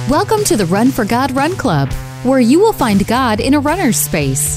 Welcome to the Run for God Run Club, where you will find God in a runner's space.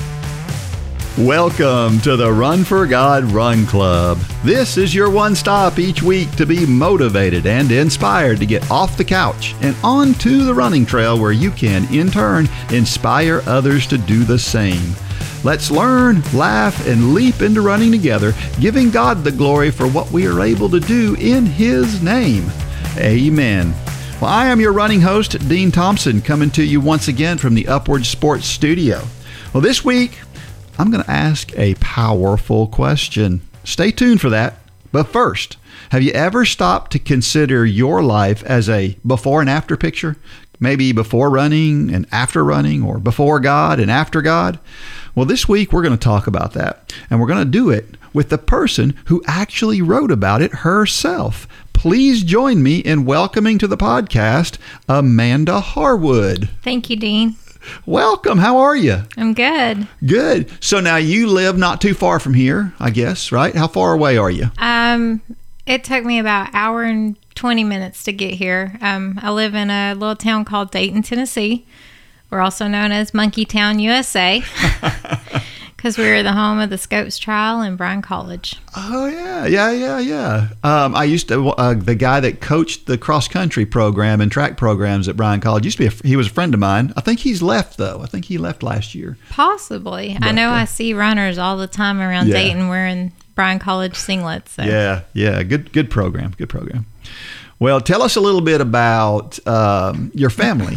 Welcome to the Run for God Run Club. This is your one stop each week to be motivated and inspired to get off the couch and onto the running trail where you can, in turn, inspire others to do the same. Let's learn, laugh, and leap into running together, giving God the glory for what we are able to do in His name. Amen. Well, I am your running host, Dean Thompson, coming to you once again from the Upward Sports Studio. Well, this week, I'm going to ask a powerful question. Stay tuned for that. But first, have you ever stopped to consider your life as a before and after picture? Maybe before running and after running, or before God and after God? Well, this week we're going to talk about that. And we're going to do it with the person who actually wrote about it herself. Please join me in welcoming to the podcast, Amanda Harwood. Thank you, Dean. Welcome. How are you? I'm good. Good. So now you live not too far from here, I guess, right? How far away are you? It took me about an hour and 20 minutes to get here. I live in a little town called Dayton, Tennessee. We're also known as Monkey Town, USA, because we're the home of the Scopes Trial in Bryan College. Oh, yeah. I used to, the guy that coached the cross-country program and track programs at Bryan College, he was a friend of mine. I think he's left, though. I think he left last year. Possibly. But, I know I see runners all the time around Dayton wearing Bryan College singlets. So. Yeah. Good program. Well, tell us a little bit about your family.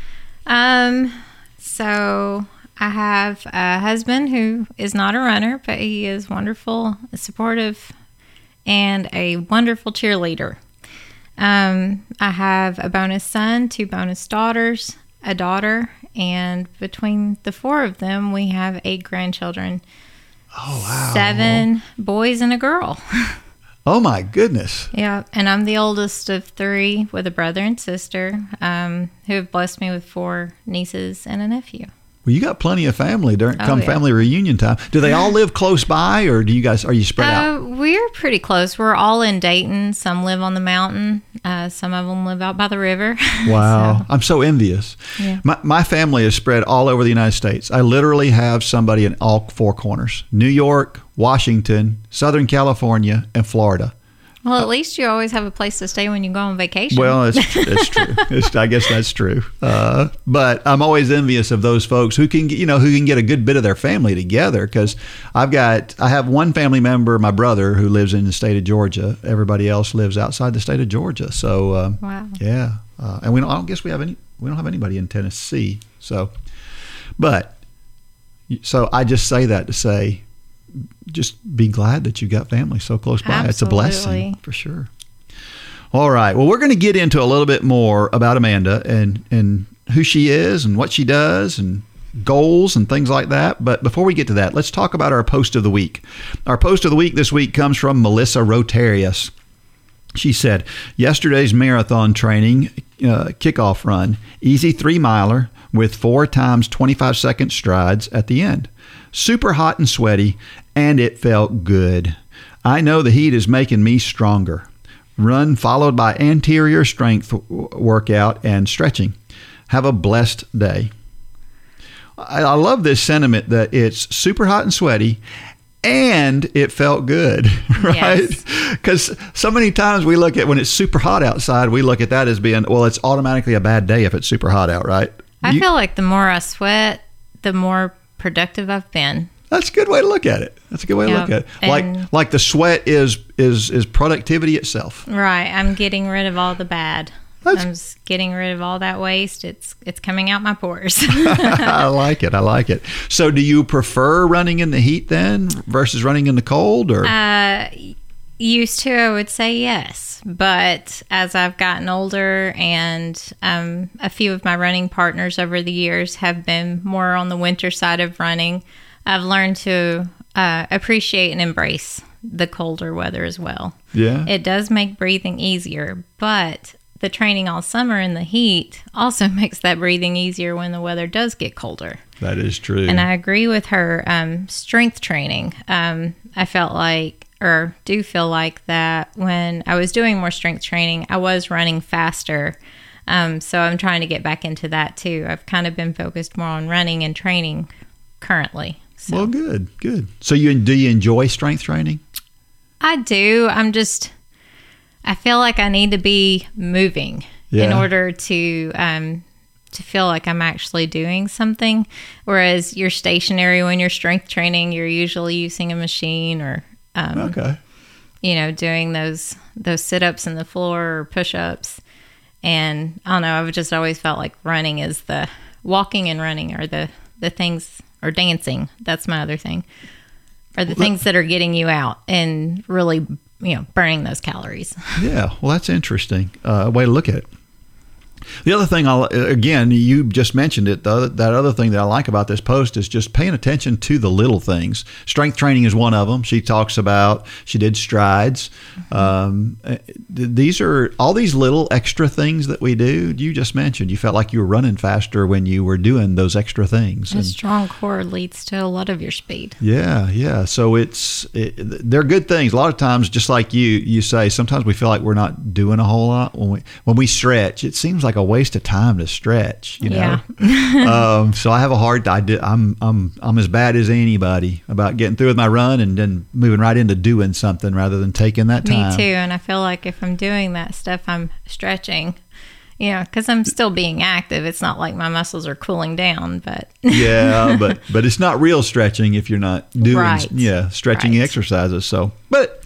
So I have a husband who is not a runner, but he is wonderful, supportive, and a wonderful cheerleader. I have a bonus son, 2 bonus daughters, a daughter, and between the 4 of them, we have 8 grandchildren. Oh, wow. 7 boys and a girl. Oh, my goodness. Yeah, and I'm the oldest of 3 with a brother and sister who have blessed me with 4 nieces and a nephew. Well, you got plenty of family during family reunion time. Do they all live close by, or are you spread out? We're pretty close. We're all in Dayton. Some live on the mountain. Some of them live out by the river. Wow. I'm so envious. Yeah. My family is spread all over the United States. I literally have somebody in all 4 corners: New York, Washington, Southern California, and Florida. Well, at least you always have a place to stay when you go on vacation. Well, it's true. I guess that's true. But I'm always envious of those folks who can get a good bit of their family together. Because I have one family member, my brother, who lives in the state of Georgia. Everybody else lives outside the state of Georgia. So wow. Yeah, and we don't have anybody in Tennessee. So I just say that to say, just be glad that you got family so close by. Absolutely. It's a blessing for sure. All right. Well, we're going to get into a little bit more about Amanda and who she is and what she does and goals and things like that. But before we get to that, let's talk about our post of the week. Our post of the week this week comes from Melissa Rotarius. She said, yesterday's marathon training kickoff run, easy 3-miler with 4 times 25-second strides at the end. Super hot and sweaty, and it felt good. I know the heat is making me stronger. Run followed by anterior strength workout and stretching. Have a blessed day. I love this sentiment that it's super hot and sweaty, and it felt good, right? Because so many times we look at when it's super hot outside, we look at that as being, well, it's automatically a bad day if it's super hot out, right? I feel like the more I sweat, the more productive I've been. That's a good way to look at it. That's a good way to look at it. Like the sweat is productivity itself. Right. I'm getting rid of all the bad. I'm just getting rid of all that waste. It's coming out my pores. I like it. So do you prefer running in the heat then versus running in the cold, or? Used to, I would say yes. But as I've gotten older and a few of my running partners over the years have been more on the winter side of running, I've learned to appreciate and embrace the colder weather as well. Yeah. It does make breathing easier, but the training all summer in the heat also makes that breathing easier when the weather does get colder. That is true. And I agree with her. Strength training, I felt like, or do feel like that when I was doing more strength training, I was running faster So I'm trying to get back into that too. I've kind of been focused more on running and training currently. So. Well, good. So do you enjoy strength training? I do. I feel like I need to be moving in order to feel like I'm actually doing something. Whereas you're stationary when you're strength training, you're usually using a machine or, doing those sit-ups in the floor or push-ups. And I don't know, I've just always felt like walking and running are the things, or dancing. That's my other thing. Are the things that are getting you out and really, burning those calories. Yeah, well, that's interesting way to look at it. The other thing, again, you just mentioned it, that other thing that I like about this post is just paying attention to the little things. Strength training is one of them. She talks about, she did strides. These are all these little extra things that we do. You just mentioned you felt like you were running faster when you were doing those extra things. A strong core leads to a lot of your speed. Yeah. So they're good things. A lot of times, just like you say, sometimes we feel like we're not doing a whole lot. When we stretch, it seems like a waste of time to stretch, Yeah. So I have a hard time. I'm as bad as anybody about getting through with my run and then moving right into doing something rather than taking that time. Me too. And I feel like if I'm doing that stuff, I'm stretching, because I'm still being active. It's not like my muscles are cooling down, but yeah, but it's not real stretching if you're not doing stretching exercises. So, but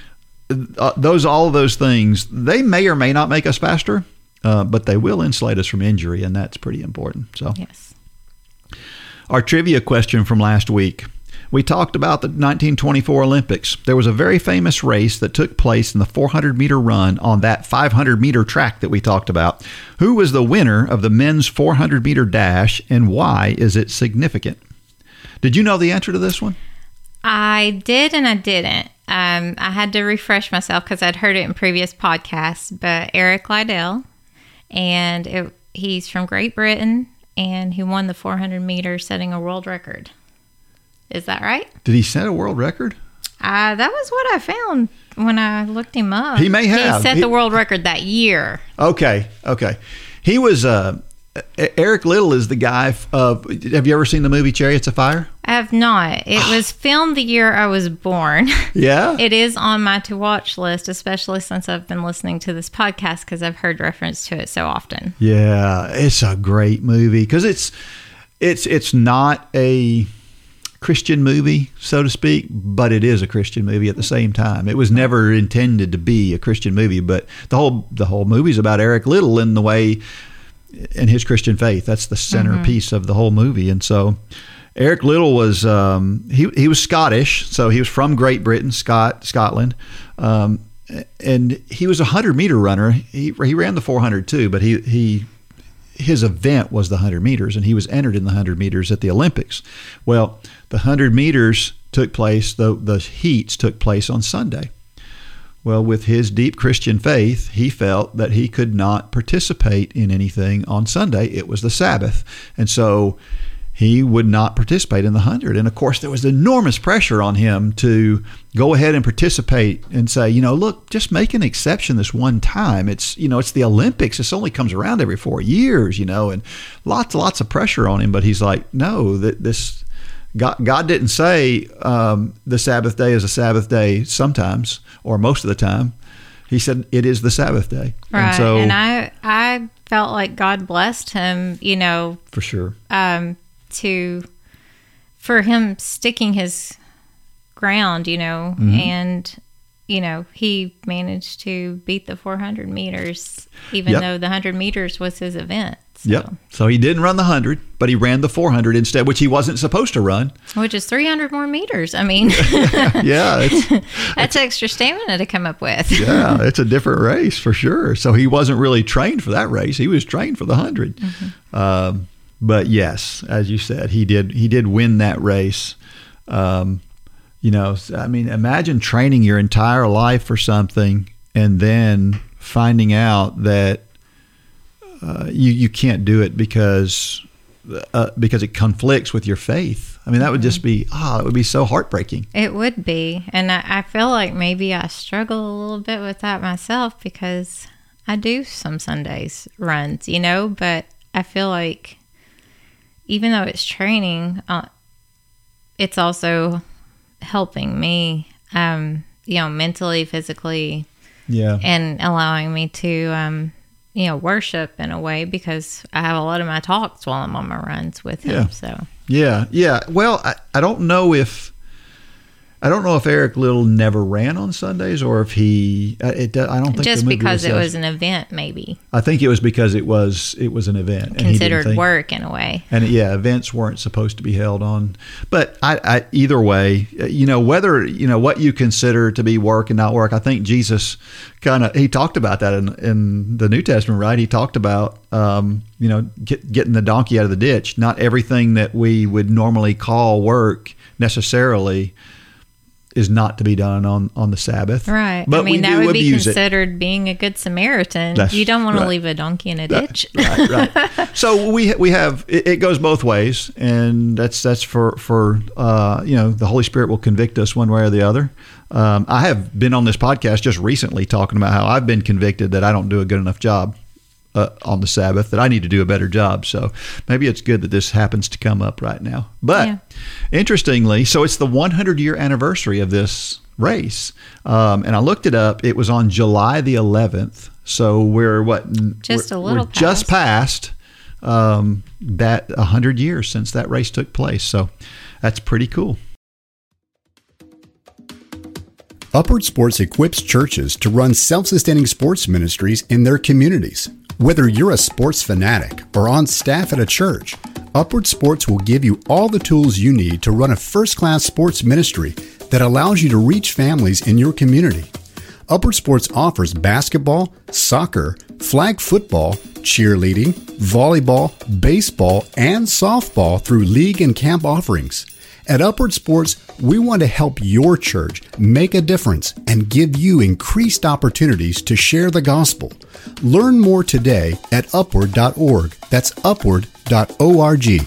all of those things, they may or may not make us faster. But they will insulate us from injury, and that's pretty important. So, yes. Our trivia question from last week. We talked about the 1924 Olympics. There was a very famous race that took place in the 400-meter run on that 500-meter track that we talked about. Who was the winner of the men's 400-meter dash, and why is it significant? Did you know the answer to this one? I did and I didn't. I had to refresh myself because I'd heard it in previous podcasts, but Eric Liddell. And he's from Great Britain, and he won the 400 meters, setting a world record. Is that right? Did he set a world record? That was what I found when I looked him up. He may have. He set the world record that year. Okay. He was... Eric Liddell is the guy of... Have you ever seen the movie Chariots of Fire? I have not. It was filmed the year I was born. Yeah? It is on my to-watch list, especially since I've been listening to this podcast because I've heard reference to it so often. Yeah, it's a great movie because it's not a Christian movie, so to speak, but it is a Christian movie at the same time. It was never intended to be a Christian movie, but the whole movie's about Eric Liddell in the way... in his Christian faith. That's the centerpiece of the whole movie. And so Eric Liddell was, he was Scottish. So he was from Great Britain, Scotland. And he was a 100-meter runner. He ran the 400 too, but his event was the 100 meters, and he was entered in the 100 meters at the Olympics. Well, the 100 meters took place, the heats took place on Sunday. Well, with his deep Christian faith, he felt that he could not participate in anything on Sunday. It was the Sabbath. And so he would not participate in the 100. And of course, there was enormous pressure on him to go ahead and participate and say, look, just make an exception this one time. It's the Olympics. This only comes around every 4 years, and lots of pressure on him. But he's like, no, God didn't say the Sabbath day is a Sabbath day sometimes or most of the time. He said it is the Sabbath day. Right. And I felt like God blessed him, for sure. For him sticking his ground, and he managed to beat the 400 meters, even though the 100 meters was his event. So. Yep. So he didn't run the 100, but he ran the 400 instead, which he wasn't supposed to run. Which is 300 more meters. I mean, yeah, that's extra stamina to come up with. Yeah, it's a different race for sure. So he wasn't really trained for that race. He was trained for the 100. Mm-hmm. But yes, as you said, he did win that race. Imagine training your entire life for something and then finding out that you can't do it because it conflicts with your faith. I mean, that would just be, it would be so heartbreaking. It would be. And I feel like maybe I struggle a little bit with that myself because I do some Sundays runs, you know, but I feel like even though it's training, it's also helping me, you know, mentally, physically, and allowing me to, you know, worship in a way, because I have a lot of my talks while I'm on my runs with him. So yeah. Well, I don't know if Eric Little never ran on Sundays, or if he. I don't think just because it was an event, maybe. I think it was because it was an event, considered work in a way. And events weren't supposed to be held on. But I either way, you know, whether what you consider to be work and not work. I think Jesus he talked about that in the New Testament, right? He talked about getting the donkey out of the ditch. Not everything that we would normally call work necessarily is not to be done on the Sabbath. Right. But I mean, that would be considered being a good Samaritan. You don't want to leave a donkey in a ditch. Right. So we have, it goes both ways, and that's for the Holy Spirit will convict us one way or the other. I have been on this podcast just recently talking about how I've been convicted that I don't do a good enough job on the Sabbath, that I need to do a better job. So maybe it's good that this happens to come up right now. But interestingly, so it's the 100-year anniversary of this race. And I looked it up. It was on July the 11th. So we're just past that 100 years since that race took place. So that's pretty cool. Upward Sports equips churches to run self-sustaining sports ministries in their communities. Whether you're a sports fanatic or on staff at a church, Upward Sports will give you all the tools you need to run a first-class sports ministry that allows you to reach families in your community. Upward Sports offers basketball, soccer, flag football, cheerleading, volleyball, baseball, and softball through league and camp offerings. At Upward Sports, we want to help your church make a difference and give you increased opportunities to share the gospel. Learn more today at upward.org. That's upward.org.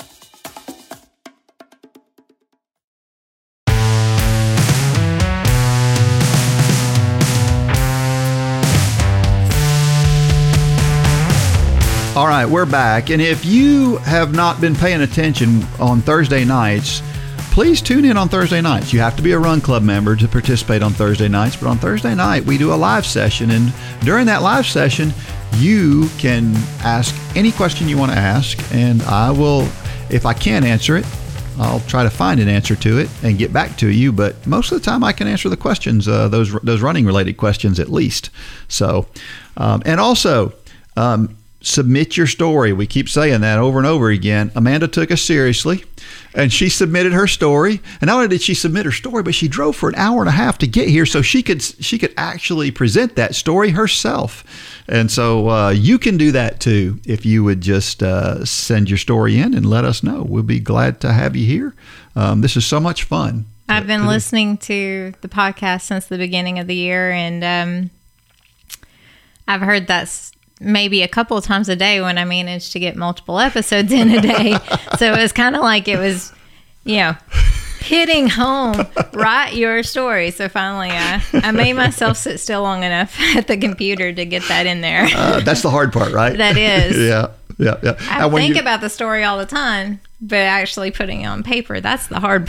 All right, we're back. And if you have not been paying attention on Thursday nights, please tune in on Thursday nights. You have to be a Run Club member to participate on Thursday nights. But on Thursday night, we do a live session. And during that live session, you can ask any question you want to ask. And I will, if I can't answer it, I'll try to find an answer to it and get back to you. But most of the time, I can answer the questions, those running related questions at least. So, and also, submit your story. We keep saying that over and over again. Amanda took us seriously, and she submitted her story. And not only did she submit her story, but she drove for an hour and a half to get here so she could actually present that story herself. And so you can do that too if you would just send your story in and let us know. We'll be glad to have you here. This is so much fun. I've been listening to the podcast since the beginning of the year, and I've heard that's maybe a couple of times a day when I managed to get multiple episodes in a day. So it was kind of like it was, hitting home, write your story. So finally I made myself sit still long enough at the computer to get that in there. That's the hard part, right? That is. Yeah. I think about the story all the time, but actually putting it on paper, that's the hard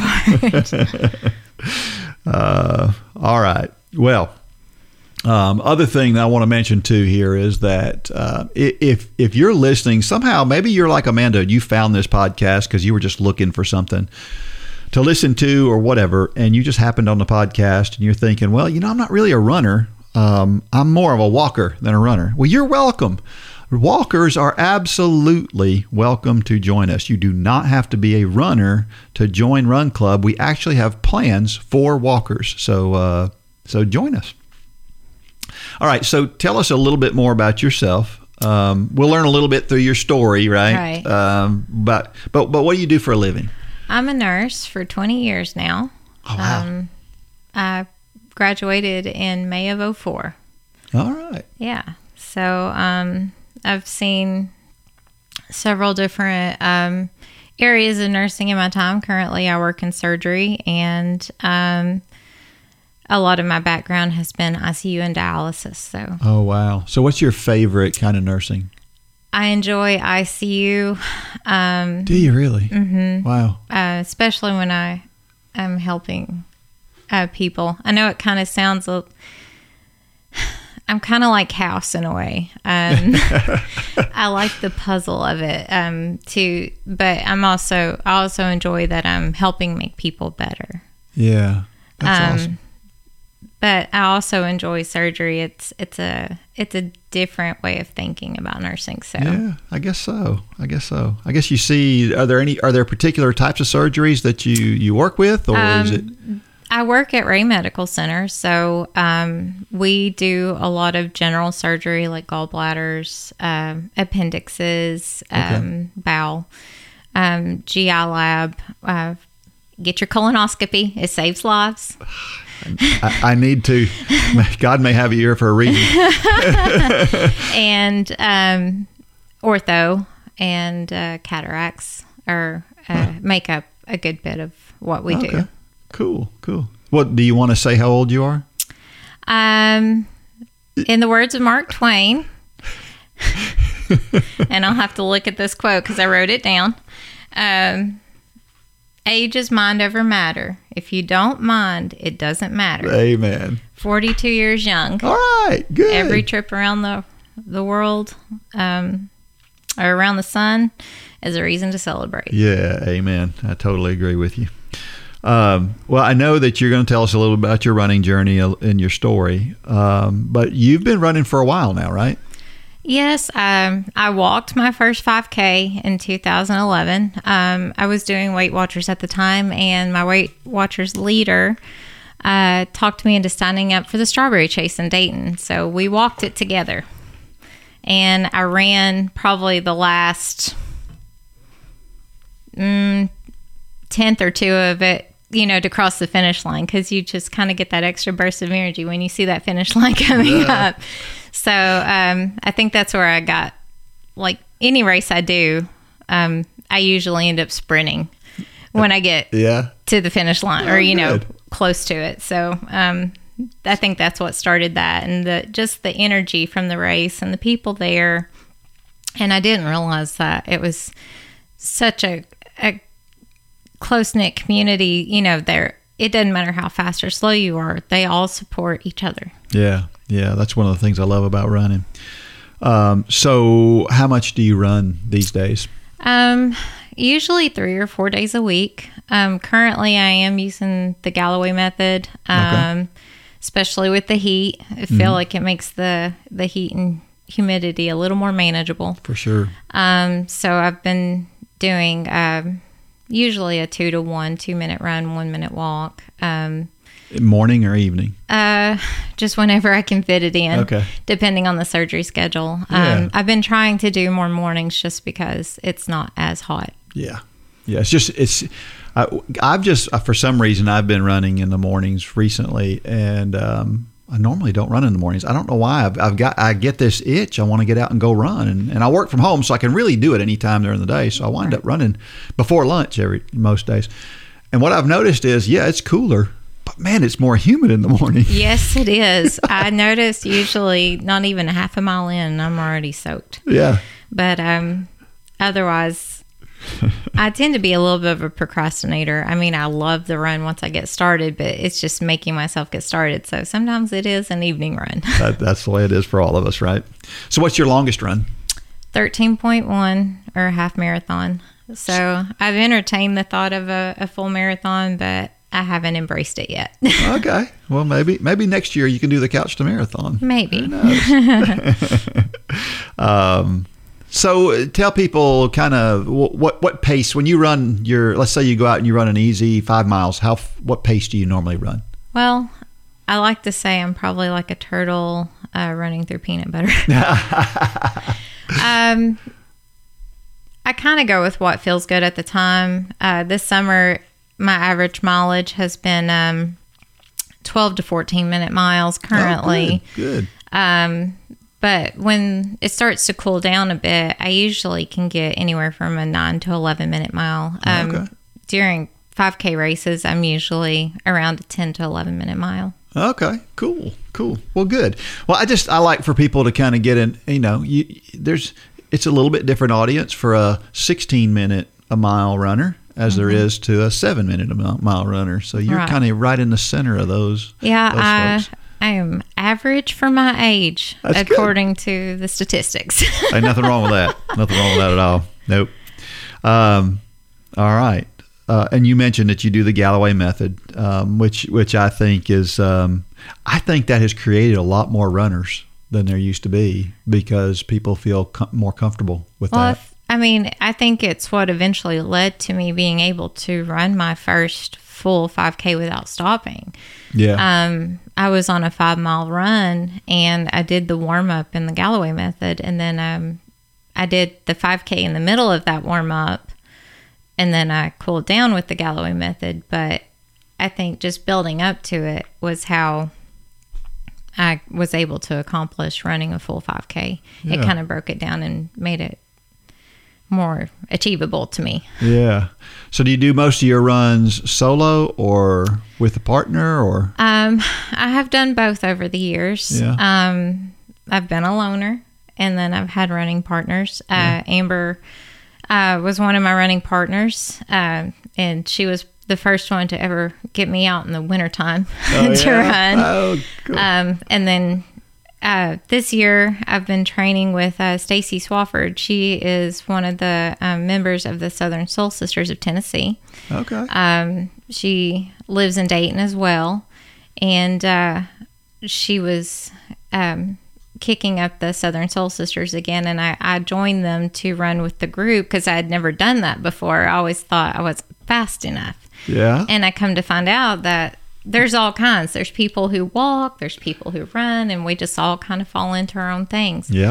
part. All right. Well, other thing that I want to mention too here is that if you're listening, somehow maybe you're like Amanda, you found this podcast because you were just looking for something to listen to or whatever, and you just happened on the podcast and you're thinking, well, I'm not really a runner. I'm more of a walker than a runner. Well, you're welcome. Walkers are absolutely welcome to join us. You do not have to be a runner to join Run Club. We actually have plans for walkers. So join us. All right, so tell us a little bit more about yourself. We'll learn a little bit through your story, right? Right. But what do you do for a living? I'm a nurse for 20 years now. Oh, wow. I graduated in May of 2004. All right. Yeah. So I've seen several different areas of nursing in my time. Currently, I work in surgery, and a lot of my background has been ICU and dialysis. So, Oh, wow. So what's your favorite kind of nursing? I enjoy ICU. Do you really? Mm-hmm. Wow. Especially when I am helping people. I know it kind of sounds I'm kind of like House in a way. I like the puzzle of it too, but I also enjoy that I'm helping make people better. Yeah, that's awesome. But I also enjoy surgery. It's a different way of thinking about nursing. So yeah, I guess so. I guess you see. Are there particular types of surgeries that you work with, or is it? I work at Ray Medical Center, so we do a lot of general surgery like gallbladders, appendixes, bowel, GI lab. Get your colonoscopy; it saves lives. I need to. God may have a ear for a reason. And ortho and cataracts make up a good bit of what we do. Cool. What do you want to say? How old you are? In the words of Mark Twain, and I'll have to look at this quote because I wrote it down. Age is mind over matter. If you don't mind, it doesn't matter. Amen. 42 years young. All right, good. Every trip around the world or around the sun is a reason to celebrate. Yeah, amen. I totally agree with you. Well, I know that you're going to tell us a little about your running journey in your story, but you've been running for a while now, right? Yes, I walked my first 5K in 2011. I was doing Weight Watchers at the time, and my Weight Watchers leader talked me into signing up for the Strawberry Chase in Dayton. So we walked it together, and I ran probably the last tenth or two of it, to cross the finish line, because you just kind of get that extra burst of energy when you see that finish line coming up. So I think that's where I got, like any race I do, I usually end up sprinting when I get to the finish line or, close to it. So I think that's what started that, and just the energy from the race and the people there. And I didn't realize that it was such a close-knit community, there. It doesn't matter how fast or slow you are. They all support each other. Yeah. That's one of the things I love about running. So how much do you run these days? Usually 3 or 4 days a week. Currently, I am using the Galloway method, especially with the heat. I feel like it makes the heat and humidity a little more manageable. For sure. So I've been doing usually a 2 to 1 2-minute run, 1 minute walk. Morning or evening? Just whenever I can fit it in. Okay. Depending on the surgery schedule. I've been trying to do more mornings just because it's not as hot. Yeah. I've just for some reason I've been running in the mornings recently, and I normally don't run in the mornings. I don't know why. I get this itch. I want to get out and go run, and I work from home, so I can really do it anytime during the day. So I wind up running before lunch most days. And what I've noticed is, it's cooler, but man, it's more humid in the morning. Yes, it is. I notice usually not even a half a mile in, and I'm already soaked. Yeah. But otherwise, I tend to be a little bit of a procrastinator. I mean, I love the run once I get started, but it's just making myself get started. So sometimes it is an evening run. That's the way it is for all of us, right? So what's your longest run? 13.1 or a half marathon. So I've entertained the thought of a full marathon, but I haven't embraced it yet. Okay. Well, maybe next year you can do the Couch to Marathon. Maybe. Who knows? So tell people kind of what pace when you run let's say you go out and you run an easy 5 miles, what pace do you normally run? Well, I like to say I'm probably like a turtle running through peanut butter. I kind of go with what feels good at the time. This summer, my average mileage has been 12 to 14 minute miles currently. Oh, good. But when it starts to cool down a bit, I usually can get anywhere from a 9 to 11 minute mile. During 5K races, I'm usually around a 10 to 11 minute mile. Okay, cool. Well, good. Well, I like for people to kind of get in, it's a little bit different audience for a 16-minute a mile runner as there is to a 7-minute a mile runner. So you're kind of right in the center of those. Yeah, those folks. I am average for my age, That's according to the statistics. Ain't nothing wrong with that. Nothing wrong with that at all. Nope. All right. And you mentioned that you do the Galloway method, which I think is, I think that has created a lot more runners than there used to be because people feel more comfortable with that. I think it's what eventually led to me being able to run my first full 5K without stopping. Yeah. I was on a 5-mile run and I did the warm up in the Galloway method, and then I did the 5K in the middle of that warm up, and then I cooled down with the Galloway method. But I think just building up to it was how I was able to accomplish running a full 5K. Yeah. It kind of broke it down and made it more achievable to me. Yeah. So do you do most of your runs solo or with a partner, or? I have done both over the years. Yeah. I've been a loner, and then I've had running partners. Amber was one of my running partners, and she was the first one to ever get me out in the wintertime to run. Oh, cool. And then this year I've been training with Stacy Swafford. She is one of the members of the Southern Soul Sisters of Tennessee. Okay. She lives in Dayton as well, and she was kicking up the Southern Soul Sisters again, and I joined them to run with the group because I had never done that before. I always thought I wasn't fast enough. Yeah. And I come to find out that there's all kinds. There's people who walk, there's people who run, and we just all kind of fall into our own things. Yep.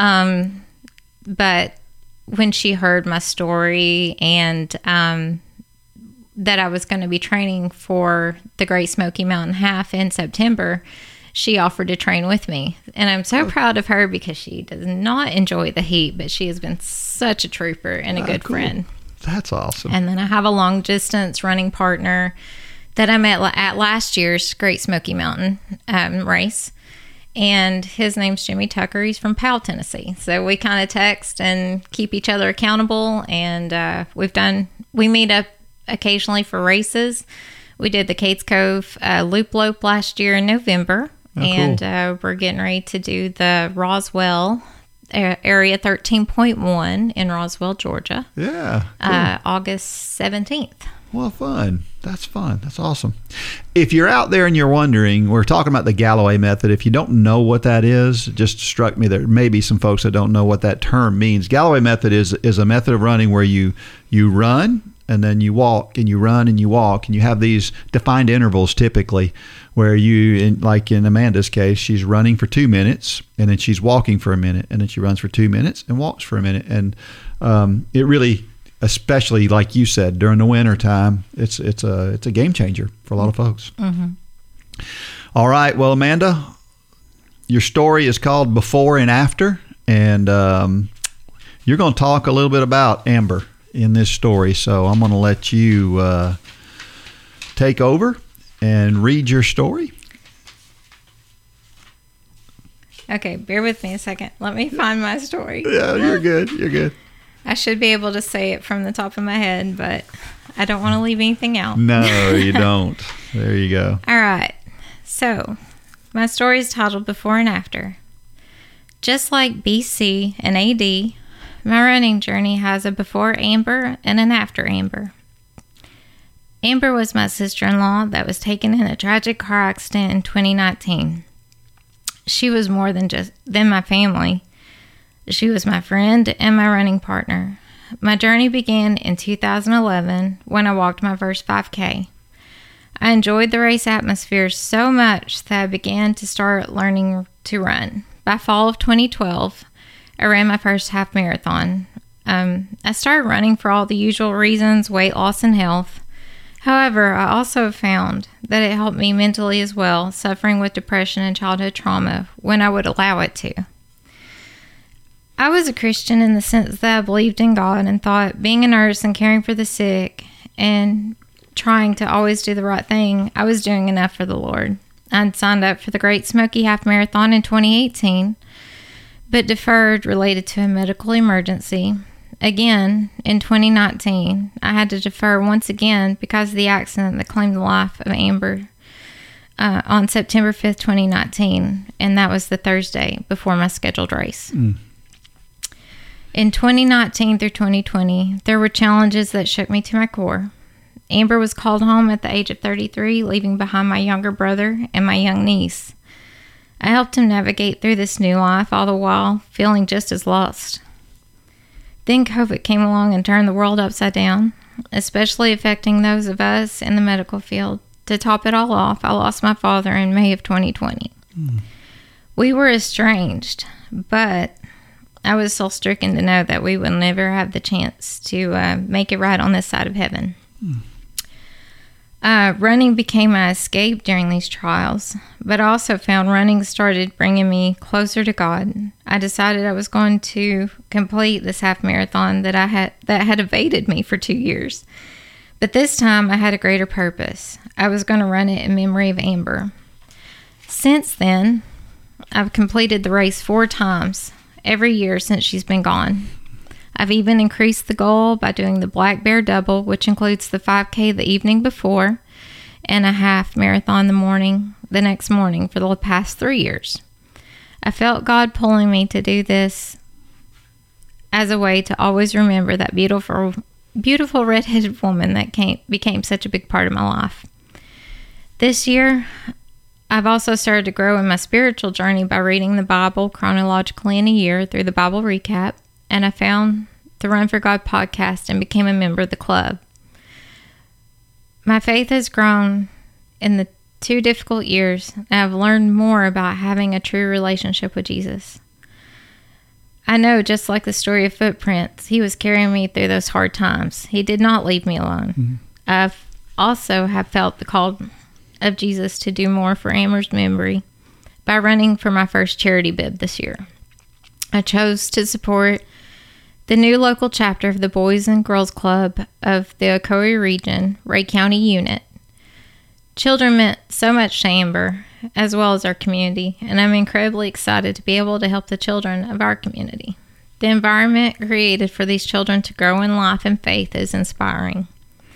But when she heard my story and that I was going to be training for the Great Smoky Mountain Half in September, she offered to train with me. And I'm so proud of her because she does not enjoy the heat, but she has been such a trooper and a good friend. That's awesome. And then I have a long distance running partner that I met at last year's Great Smoky Mountain race. And his name's Jimmy Tucker. He's from Powell, Tennessee. So we kind of text and keep each other accountable. And we meet up occasionally for races. We did the Cates Cove Loop Lope last year in November. Oh, and cool. We're getting ready to do the Roswell Area 13.1 in Roswell, Georgia. Yeah. Cool. August 17th. Well, fun. That's fun. That's awesome. If you're out there and you're wondering, we're talking about the Galloway method. If you don't know what that is, it just struck me there may be some folks that don't know what that term means. Galloway method is a method of running where you run and then you walk and you run and you walk, and you have these defined intervals typically where like in Amanda's case, she's running for 2 minutes and then she's walking for a minute, and then she runs for 2 minutes and walks for a minute. And it really, especially like you said, during the winter time, it's a game changer for a lot of folks. Mm-hmm. All right. Well, Amanda, your story is called Before and After, and you're going to talk a little bit about Amber in this story. So I'm going to let you take over and read your story. Okay, bear with me a second. Let me find my story. Yeah, you're good. You're good. I should be able to say it from the top of my head, but I don't want to leave anything out. No, you don't. There you go. All right. So, my story is titled Before and After. Just like BC and AD, my running journey has a before Amber and an after Amber. Amber was my sister-in-law that was taken in a tragic car accident in 2019. She was more than my family. She was my friend and my running partner. My journey began in 2011 when I walked my first 5K. I enjoyed the race atmosphere so much that I began to start learning to run. By fall of 2012, I ran my first half marathon. I started running for all the usual reasons, weight loss and health. However, I also found that it helped me mentally as well, suffering with depression and childhood trauma when I would allow it to. I was a Christian in the sense that I believed in God and thought being a nurse and caring for the sick and trying to always do the right thing, I was doing enough for the Lord. I'd signed up for the Great Smoky Half Marathon in 2018, but deferred related to a medical emergency. Again, in 2019, I had to defer once again because of the accident that claimed the life of Amber on September 5th, 2019, and that was the Thursday before my scheduled race. In 2019 through 2020, there were challenges that shook me to my core. Amber was called home at the age of 33, leaving behind my younger brother and my young niece. I helped him navigate through this new life, all the while feeling just as lost. Then COVID came along and turned the world upside down, especially affecting those of us in the medical field. To top it all off, I lost my father in May of 2020. We were estranged, but I was soul-stricken to know that we would never have the chance to make it right on this side of heaven. Running became my escape during these trials, but I also found running started bringing me closer to God. I decided I was going to complete this half marathon that had evaded me for 2 years. But this time I had a greater purpose. I was going to run it in memory of Amber. Since then, I've completed the race 4 times, every year since she's been gone. I've even increased the goal by doing the Black Bear Double, which includes the 5K the evening before and a half marathon the next morning for the past 3 years. I felt God pulling me to do this as a way to always remember that beautiful red-headed woman that became such a big part of my life. This year, I've also started to grow in my spiritual journey by reading the Bible chronologically in a year through the Bible recap, and I found the Run for God podcast and became a member of the club. My faith has grown in the 2 difficult years, and I've learned more about having a true relationship with Jesus. I know, just like the story of Footprints, he was carrying me through those hard times. He did not leave me alone. I've also have felt the call of Jesus to do more for Amber's memory by running for my first charity bib this year. I chose to support the new local chapter of the Boys and Girls Club of the Ocoee Region, Ray County unit. Children meant so much to Amber, as well as our community, and I'm incredibly excited to be able to help the children of our community. The environment created for these children to grow in life and faith is inspiring.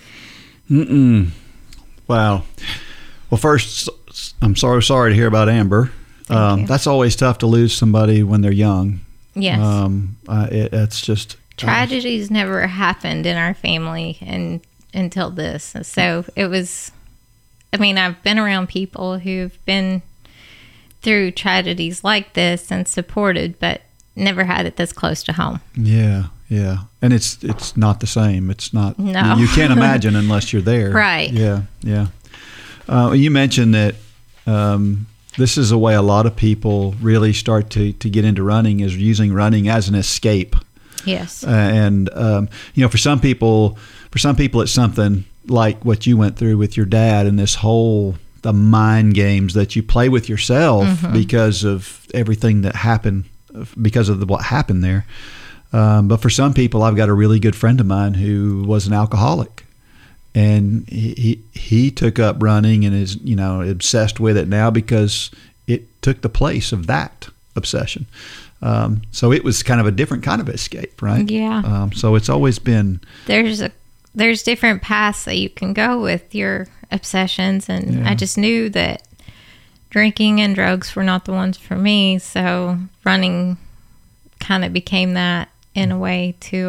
Wow. Well, first, I'm sorry to hear about Amber. That's always tough to lose somebody when they're young. Yes. It's just... Tragedies never happened in our family until this. So it was... I've been around people who've been through tragedies like this and supported, but never had it this close to home. Yeah. And it's not the same. It's not... No. You can't imagine unless you're there. Right. Yeah. You mentioned that this is a way a lot of people really start to get into running, is using running as an escape. Yes. And for some people it's something like what you went through with your dad, and the mind games that you play with yourself because of everything that happened, because of what happened there. But for some people, I've got a really good friend of mine who was an alcoholic, and he took up running and is obsessed with it now because it took the place of that obsession. So it was kind of a different kind of escape, right? Yeah. So it's always been... There's different paths that you can go with your obsessions, and I just knew that drinking and drugs were not the ones for me, so running kind of became that in a way to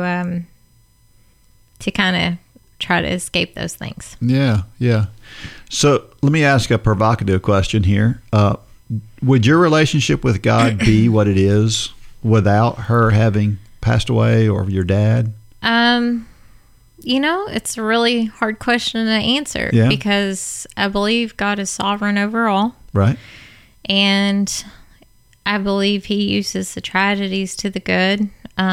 kind of try to escape those things. Yeah. So let me ask a provocative question here. Would your relationship with God be what it is without her having passed away, or your dad? It's a really hard question to answer because I believe God is sovereign over all. Right. And I believe he uses the tragedies to the good.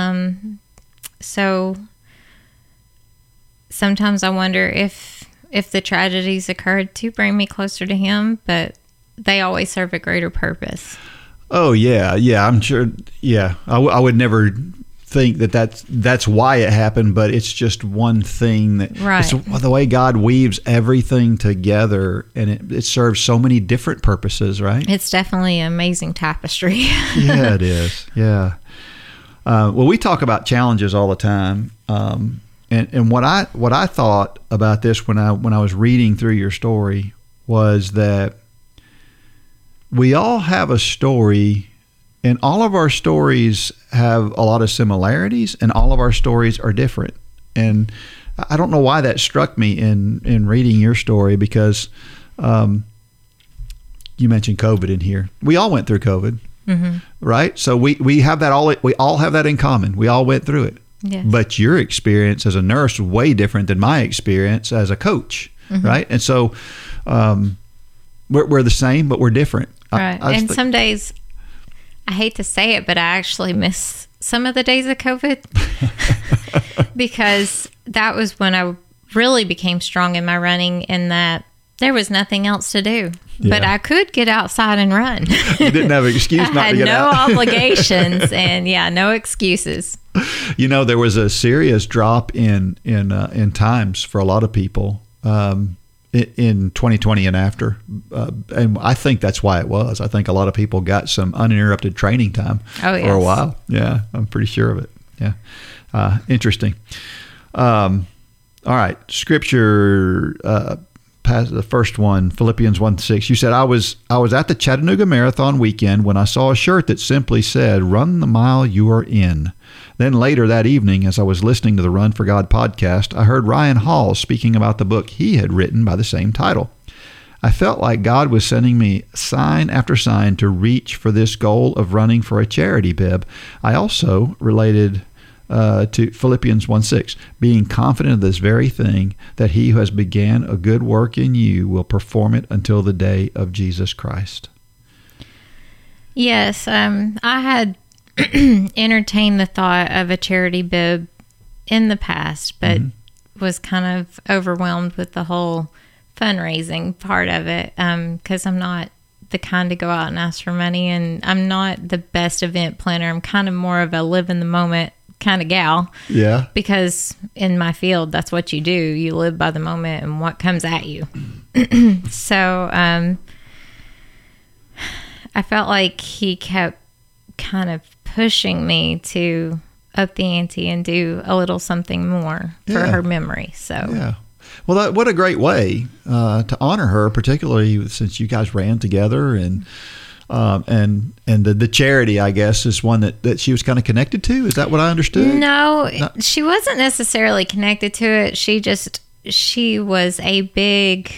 So sometimes I wonder if the tragedies occurred to bring me closer to him, but they always serve a greater purpose. Oh, yeah. I'm sure. Yeah. I would never think that's why it happened, but it's just one thing that Right. it's the way God weaves everything together, and it serves so many different purposes, right? It's definitely an amazing tapestry. Yeah, it is. Yeah. Well, we talk about challenges all the time, and what I thought about this when I was reading through your story was that we all have a story, and all of our stories have a lot of similarities, and all of our stories are different. And I don't know why that struck me in reading your story, because you mentioned COVID in here. We all went through COVID, right? So we have that we all have that in common. We all went through it. Yes. But your experience as a nurse was way different than my experience as a coach, right? And so we're the same, but we're different. Right. And some days, I hate to say it, but I actually miss some of the days of COVID because that was when I really became strong in my running, and that there was nothing else to do. Yeah. But I could get outside and run. You didn't have an excuse not to get out. I had no obligations, and no excuses. You know, there was a serious drop in times for a lot of people in 2020 and after, and I think that's why it was. I think a lot of people got some uninterrupted training time for a while. Yeah, I'm pretty sure of it. Yeah, interesting. All right, scripture. The first one, Philippians 1:6. You said, I was at the Chattanooga Marathon weekend when I saw a shirt that simply said, "Run the mile you are in." Then later that evening, as I was listening to the Run for God podcast, I heard Ryan Hall speaking about the book he had written by the same title. I felt like God was sending me sign after sign to reach for this goal of running for a charity bib. I also related to Philippians 1:6, being confident of this very thing, that he who has began a good work in you will perform it until the day of Jesus Christ. Yes, I had entertained the thought of a charity bib in the past, but was kind of overwhelmed with the whole fundraising part of it, because I'm not the kind to go out and ask for money, and I'm not the best event planner. I'm kind of more of a live in the moment kind of gal. Yeah. Because in my field, that's what you do. You live by the moment and what comes at you. So I felt like he kept kind of pushing me to up the ante and do a little something more for her memory. So yeah. Well, what a great way to honor her, particularly since you guys ran together, and the charity, I guess, is one that she was kind of connected to. Is that what I understood? No, she wasn't necessarily connected to it. She was a big,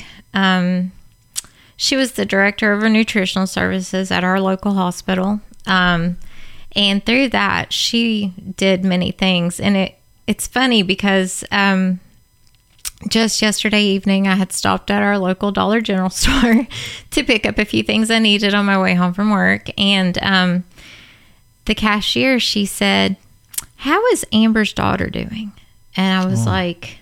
she was the director of our nutritional services at our local hospital. And through that, she did many things. And it's funny because just yesterday evening, I had stopped at our local Dollar General store to pick up a few things I needed on my way home from work. And the cashier, she said, "How is Amber's daughter doing?" And I was like,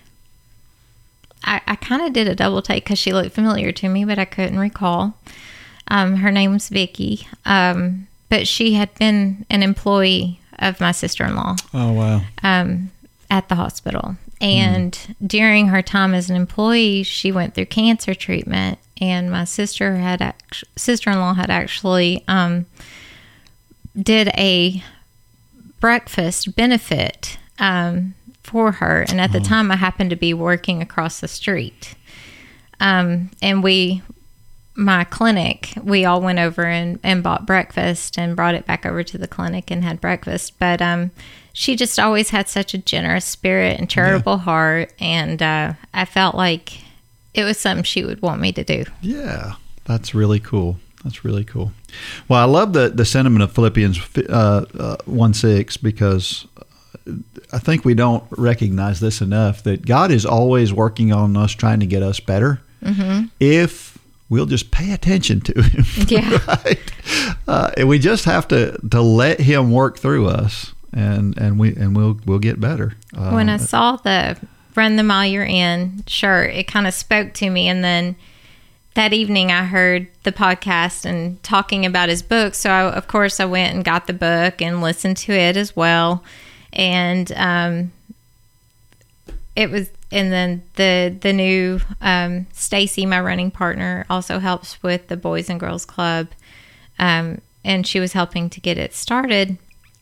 I kind of did a double take because she looked familiar to me, but I couldn't recall. Her name's Vicky. But she had been an employee of my sister-in-law. Oh, wow. At the hospital. And during her time as an employee, she went through cancer treatment. And my sister-in-law had actually did a breakfast benefit for her. And at the time, I happened to be working across the street. And my clinic, we all went over and bought breakfast and brought it back over to the clinic and had breakfast. But she just always had such a generous spirit and charitable heart. And I felt like it was something she would want me to do. Yeah, that's really cool. That's really cool. Well, I love the sentiment of Philippians 1:6, because I think we don't recognize this enough, that God is always working on us, trying to get us better. If we'll just pay attention to him. Yeah. Right? And we just have to let him work through us, and we'll get better. When I saw the Run the Mile You're In shirt, it kind of spoke to me. And then that evening I heard the podcast and talking about his book. So of course I went and got the book and listened to it as well. And it was, and then the new Stacy, my running partner, also helps with the Boys and Girls Club, and she was helping to get it started.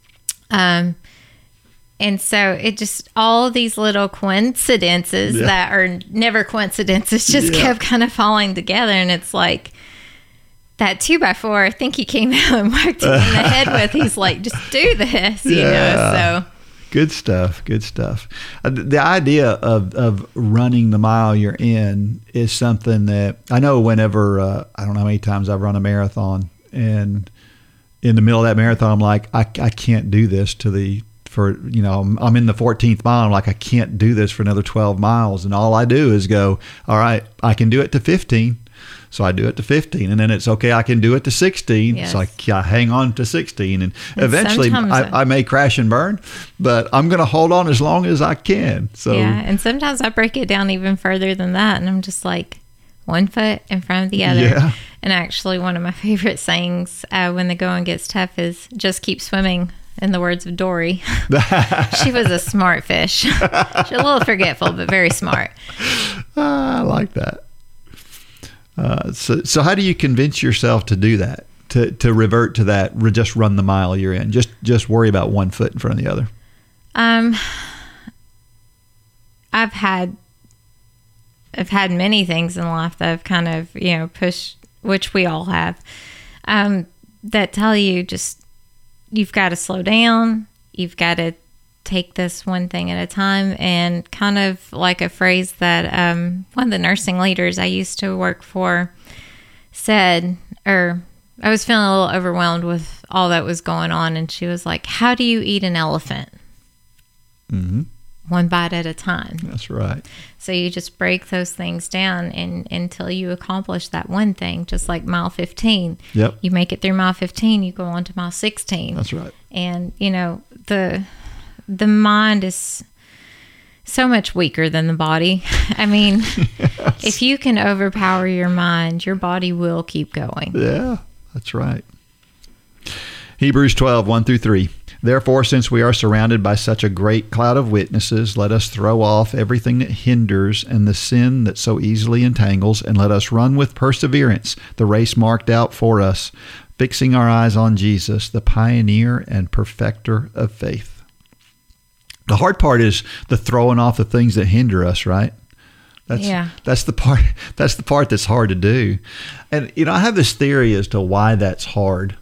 And so it just, all of these little coincidences that are never coincidences just kept kind of falling together. And it's like that 2x4, I think he came out and whacked him in the head with. He's like, just do this, you know, so. Good stuff. Good stuff. The idea of running the mile you're in is something that I know whenever, I don't know how many times I've run a marathon, and in the middle of that marathon, I'm like, I can't do this I'm in the 14th mile. I'm like, I can't do this for another 12 miles. And all I do is go, all right, I can do it to 15. So I do it to 15, and then it's okay, I can do it to 16. Yes. So I hang on to 16, and eventually I may crash and burn, but I'm going to hold on as long as I can. So yeah, and sometimes I break it down even further than that, and I'm just like, one foot in front of the other. Yeah. And actually, one of my favorite sayings when the going gets tough is just keep swimming, in the words of Dory. She was a smart fish. She's a little forgetful, but very smart. I like that. So how do you convince yourself to do that, to revert to that, just run the mile you're in, just worry about one foot in front of the other? I've had many things in life that I've kind of, pushed, which we all have, that tell you just, you've got to slow down. You've got to take this one thing at a time. And kind of like a phrase that one of the nursing leaders I used to work for said, or I was feeling a little overwhelmed with all that was going on. And she was like, how do you eat an elephant? Mm-hmm. One bite at a time. That's right. So you just break those things down until you accomplish that one thing, just like mile 15. Yep. You make it through mile 15, you go on to mile 16. That's right. And, the mind is so much weaker than the body. I mean, yes. If you can overpower your mind, your body will keep going. Yeah, that's right. Hebrews 12, 1-3. Therefore, since we are surrounded by such a great cloud of witnesses, let us throw off everything that hinders and the sin that so easily entangles, and let us run with perseverance the race marked out for us, fixing our eyes on Jesus, the pioneer and perfecter of faith. The hard part is the throwing off the things that hinder us, right? That's the part that's hard to do. And I have this theory as to why that's hard.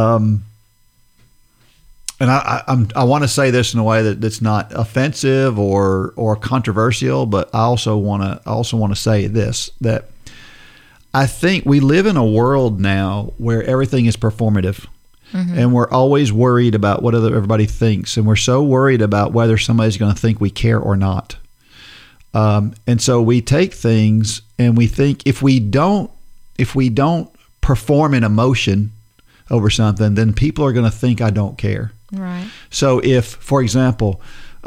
And I want to say this in a way that's not offensive or controversial, but I also want to say this, that I think we live in a world now where everything is performative, mm-hmm. and we're always worried about what everybody thinks, and we're so worried about whether somebody's going to think we care or not. And so we take things and we think if we don't perform an emotion over something, then people are going to think I don't care. Right. So if, for example,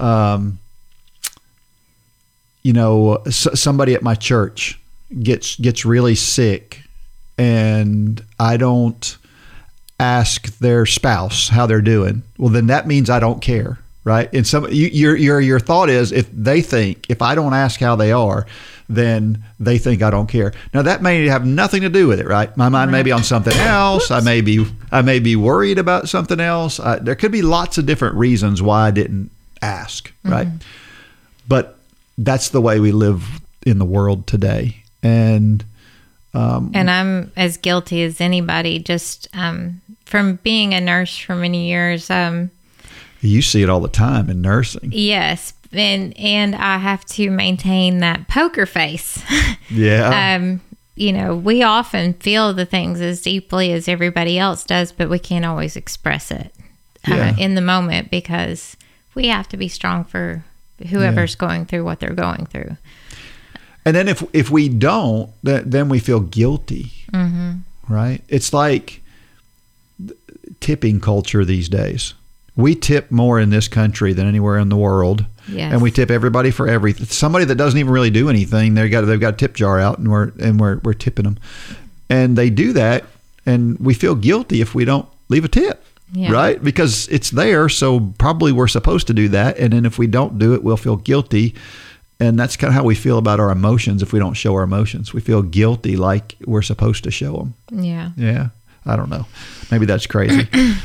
somebody at my church gets really sick, and I don't ask their spouse how they're doing, well, then that means I don't care, right? And your thought is, if I don't ask how they are, then they think I don't care. Now that may have nothing to do with it, right? My mind may be on something else. I may be worried about something else. There could be lots of different reasons why I didn't ask, right? Mm-hmm. But that's the way we live in the world today. And I'm as guilty as anybody, just from being a nurse for many years. You see it all the time in nursing. Yes. And I have to maintain that poker face. Yeah. We often feel the things as deeply as everybody else does, but we can't always express it in the moment, because we have to be strong for whoever's going through what they're going through. And then if we don't, then we feel guilty, mm-hmm. right? It's like tipping culture these days. We tip more in this country than anywhere in the world. Yes. And we tip everybody for everything. Somebody that doesn't even really do anything, they've got a tip jar out, and we're tipping them. And they do that, and we feel guilty if we don't leave a tip. Yeah. right? Because it's there, so probably we're supposed to do that. And then if we don't do it, we'll feel guilty. And that's kind of how we feel about our emotions if we don't show our emotions. We feel guilty like we're supposed to show them. Yeah. Yeah. I don't know. Maybe that's crazy.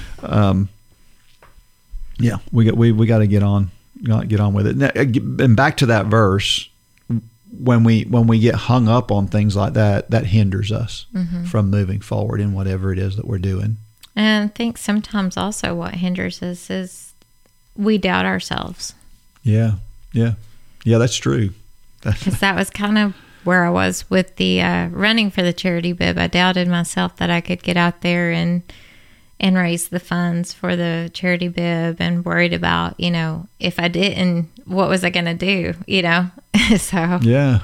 Yeah, we got to get on with it. And back to that verse, when we get hung up on things like that, that hinders us from moving forward in whatever it is that we're doing. And I think sometimes also what hinders us is we doubt ourselves. Yeah, that's true. Because that was kind of where I was with the running for the charity bib. I doubted myself that I could get out there and raise the funds for the charity bib, and worried about, if I didn't, what was I going to do, so.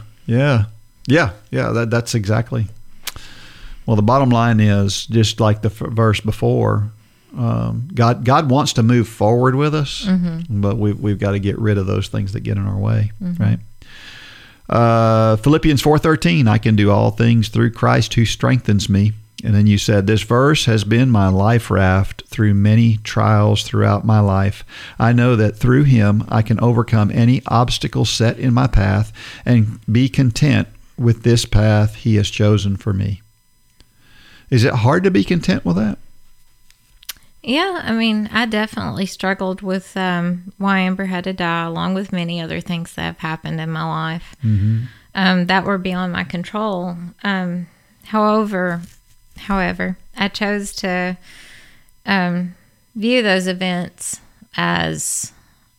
Yeah. That's exactly. Well, the bottom line is, just like the verse before, God wants to move forward with us, but we've got to get rid of those things that get in our way, right? Philippians 4:13, I can do all things through Christ who strengthens me. And then you said, this verse has been my life raft through many trials throughout my life. I know that through him I can overcome any obstacle set in my path and be content with this path he has chosen for me. Is it hard to be content with that? Yeah, I definitely struggled with why Amber had to die, along with many other things that have happened in my life that were beyond my control. However, I chose to view those events as,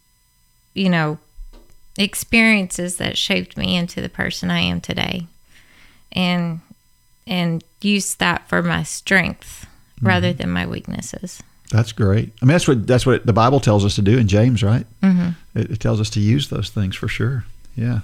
experiences that shaped me into the person I am today, and use that for my strength rather than my weaknesses. That's great. That's what the Bible tells us to do in James, right? It tells us to use those things for sure. Yeah.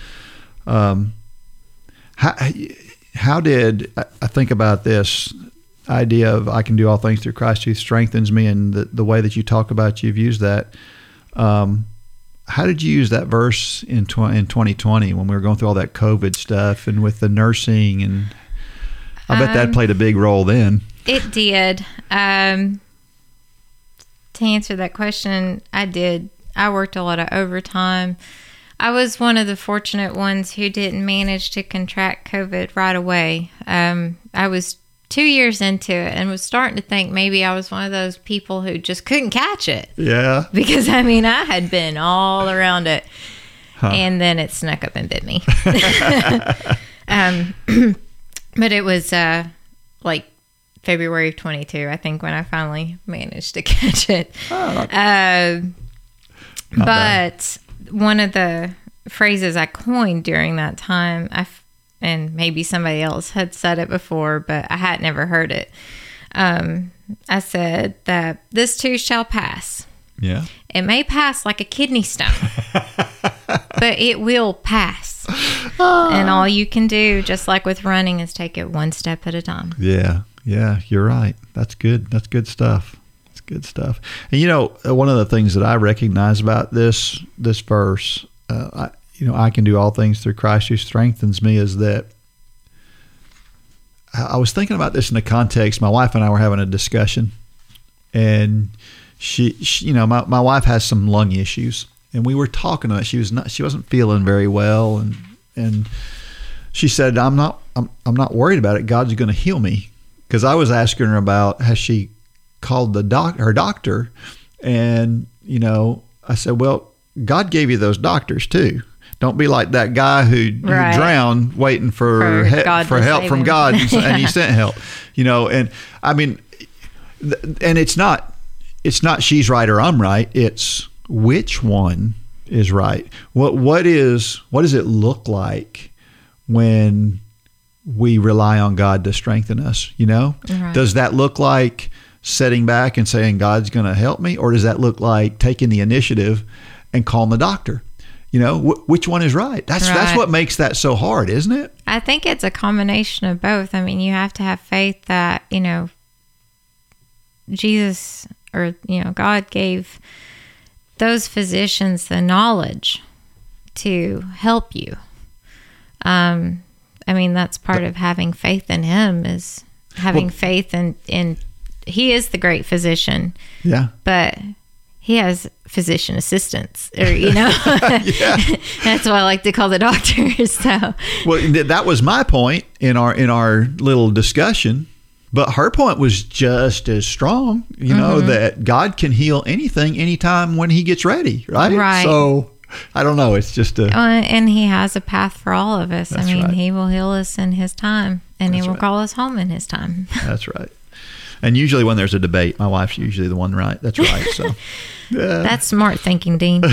How did I think about this idea of I can do all things through Christ who strengthens me, and the way that you talk about you've used that? How did you use that verse in 2020 when we were going through all that COVID stuff and with the nursing? And I bet that played a big role then. It did. To answer that question, I did. I worked a lot of overtime. I was one of the fortunate ones who didn't manage to contract COVID right away. I was 2 years into it and was starting to think maybe I was one of those people who just couldn't catch it. Yeah. Because, I had been all around it. And then it snuck up and bit me. But it was like February of 22, I think, when I finally managed to catch it. But one of the phrases I coined during that time, and maybe somebody else had said it before, but I had never heard it. I said that this too shall pass. Yeah. It may pass like a kidney stone, but it will pass. And all you can do, just like with running, is take it one step at a time. Yeah, you're right. That's good. That's good stuff. It's good stuff. And one of the things that I recognize about this verse, I can do all things through Christ who strengthens me, is that I was thinking about this in the context. My wife and I were having a discussion, and she my wife has some lung issues, and we were talking about it. She wasn't feeling very well, and she said, I'm not worried about it. God's going to heal me. Because I was asking her about, has she called her doctor? And I said, well, God gave you those doctors too. Don't be like that guy who drowned waiting for help from God, and he sent help. And and it's not she's right or I'm right. It's which one is right. What does it look like when we rely on God to strengthen us? Right. Does that look like sitting back and saying God's going to help me, or does that look like taking the initiative and calling the doctor? Which one is right? That's what makes that so hard, isn't it? I think it's a combination of both. You have to have faith that Jesus or God gave those physicians the knowledge to help you. That's part of having faith in Him, is having faith in he is the great physician. Yeah. But he has physician assistants, or that's what I like to call the doctors. So, well, that was my point in our little discussion. But her point was just as strong, that God can heal anything, anytime when He gets ready, right? Right. So I don't know. It's just and He has a path for all of us. That's I mean, right. He will heal us in His time, and That's He will right. call us home in His time. That's right. And usually when there's a debate, my wife's usually the one right. That's right. So That's smart thinking, Dean.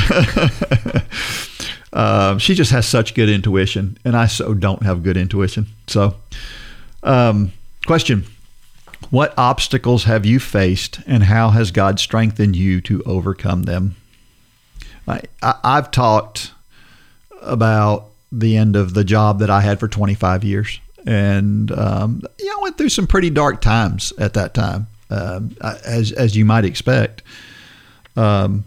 she just has such good intuition, and I so don't have good intuition. So, question: what obstacles have you faced, and how has God strengthened you to overcome them? I've talked about the end of the job that I had for 25 years. And, I went through some pretty dark times at that time, as you might expect. But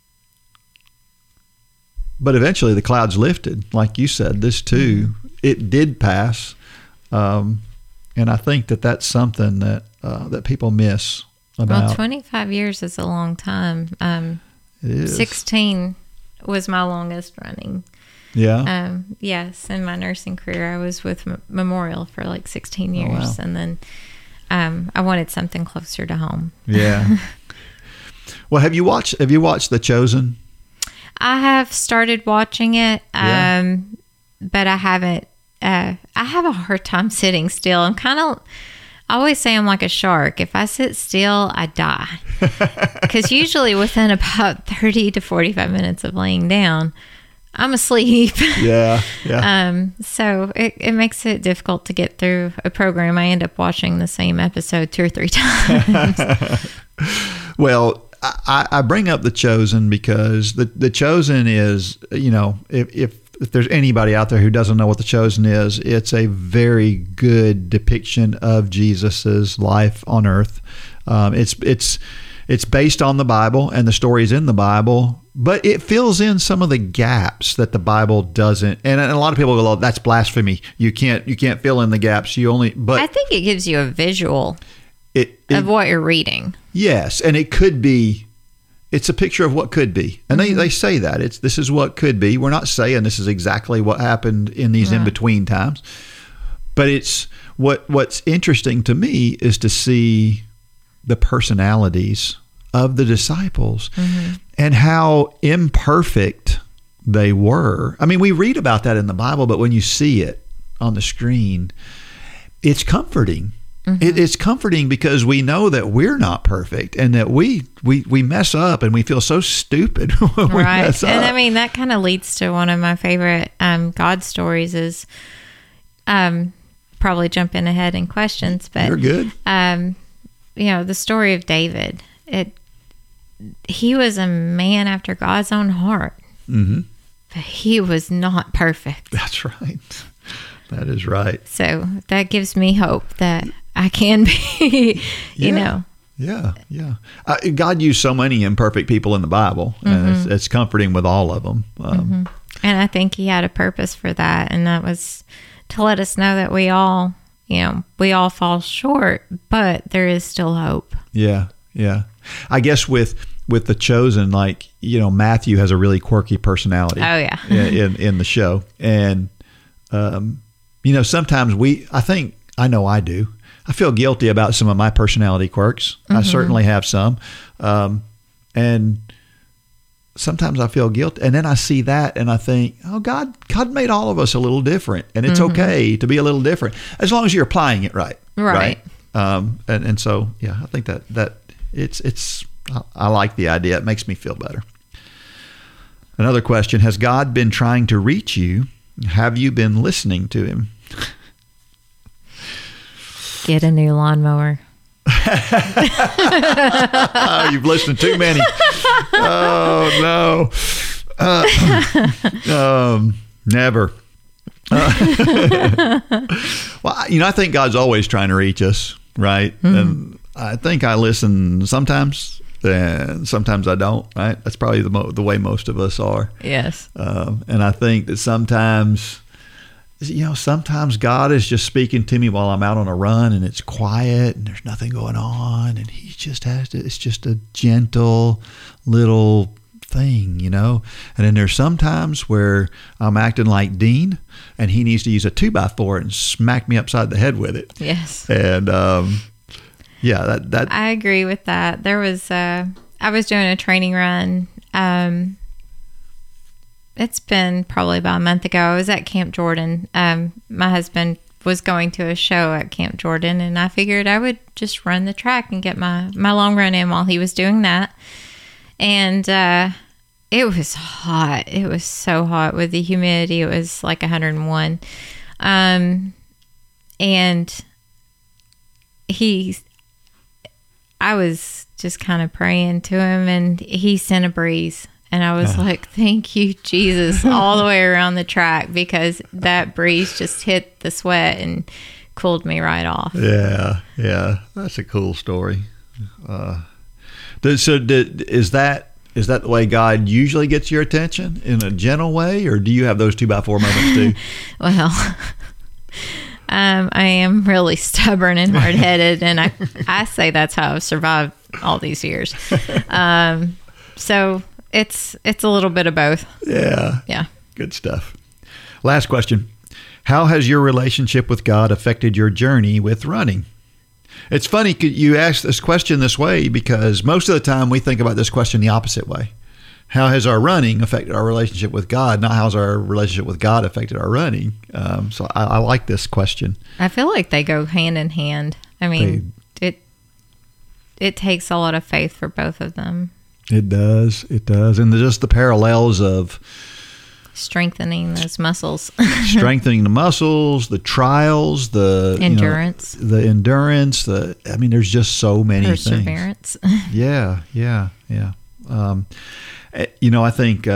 eventually the clouds lifted. Like you said, this too, it did pass. And I think that that's something that people miss about. Well, 25 years is a long time. It is. 16 was my longest running. Yeah. Yes, in my nursing career, I was with Memorial for like 16 years, wow. and then I wanted something closer to home. Yeah. Well, have you watched The Chosen? I have started watching it, Yeah. but I haven't. I have a hard time sitting still. I always say I'm like a shark. If I sit still, I die. Because usually within about 30 to 45 minutes of laying down, I'm asleep. Yeah. So it makes it difficult to get through a program. I end up watching the same episode 2 or 3 times. Well, I bring up The Chosen because the Chosen is, if there's anybody out there who doesn't know what The Chosen is, it's a very good depiction of Jesus's life on earth. It's based on the Bible, and the story's in the Bible, but it fills in some of the gaps that the Bible doesn't. And a lot of people go, "Oh, that's blasphemy. You can't fill in the gaps. But I think it gives you a visual of what you're reading. Yes, and it could be. It's a picture of what could be, and they say that this is what could be. We're not saying this is exactly what happened in these in between times, but it's what's interesting to me is to see the personalities of the disciples and how imperfect they were. I mean, we read about that in the Bible, but when you see it on the screen, it's comforting. It's comforting because we know that we're not perfect and that we mess up and we feel so stupid when we mess up. And I mean, that kind of leads to one of my favorite God stories is probably jumping ahead in questions, but you're good. The story of David. He was a man after God's own heart, but he was not perfect. That's right. That is right. So that gives me hope that I can be, Yeah. God used so many imperfect people in the Bible, and it's comforting with all of them. And I think he had a purpose for that, and that was to let us know that we all fall short, but there is still hope. Yeah. I guess with The Chosen, Matthew has a really quirky personality. Oh yeah. in the show, and sometimes I do. I feel guilty about some of my personality quirks. I certainly have some, and sometimes I feel guilty, and then I see that and I think, oh, God made all of us a little different, and it's okay to be a little different as long as you're applying it right. Right. And so, yeah, I think that it's I like the idea. It makes me feel better. Another question: has God been trying to reach you? Have you been listening to Him? Get a new lawnmower. Oh, you've listened to too many. Oh no. Never. Well, I think God's always trying to reach us, right? And I think I listen sometimes, and sometimes I don't. Right? That's probably the way most of us are. Yes. And I think that sometimes sometimes God is just speaking to me while I'm out on a run and it's quiet and there's nothing going on, and he just has to, it's just a gentle little thing, And then there's some times where I'm acting like Dean and he needs to use a 2x4 and smack me upside the head with it. Yes. And that I agree with that. There was I was doing a training run. It's been probably about a month ago. I was at Camp Jordan. My husband was going to a show at Camp Jordan, and I figured I would just run the track and get my long run in while he was doing that. And it was hot. It was so hot with the humidity. It was like 101. And I was just kind of praying to him, and he sent a breeze. And I was like, thank you, Jesus, all the way around the track, because that breeze just hit the sweat and cooled me right off. Yeah. That's a cool story. Is that the way God usually gets your attention, in a gentle way, or do you have those 2x4 moments too? Well, I am really stubborn and hard-headed, and I say that's how I've survived all these years. So it's a little bit of both. Yeah. Good stuff. Last question. How has your relationship with God affected your journey with running? It's funny you ask this question this way, because most of the time we think about this question the opposite way. How has our running affected our relationship with God? Not how's our relationship with God affected our running? So I like this question. I feel like they go hand in hand. I mean, it takes a lot of faith for both of them. It does. And just the parallels of strengthening those muscles. Strengthening the muscles, the trials, the endurance. There's just so many perseverance. Things. Yeah. I think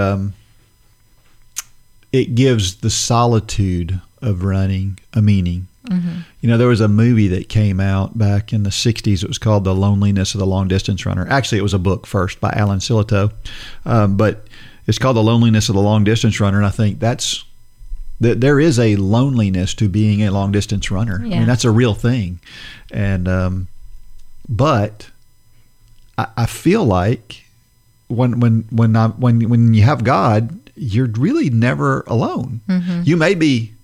it gives the solitude of running a meaning. Mm-hmm. There was a movie that came out back in the 60s. It was called The Loneliness of the Long Distance Runner. Actually, it was a book first by Alan Sillitoe. But it's called The Loneliness of the Long Distance Runner. And I think there is a loneliness to being a long distance runner. Yeah. I mean, that's a real thing. And, but I feel like when you have God, you're really never alone. Mm-hmm. You may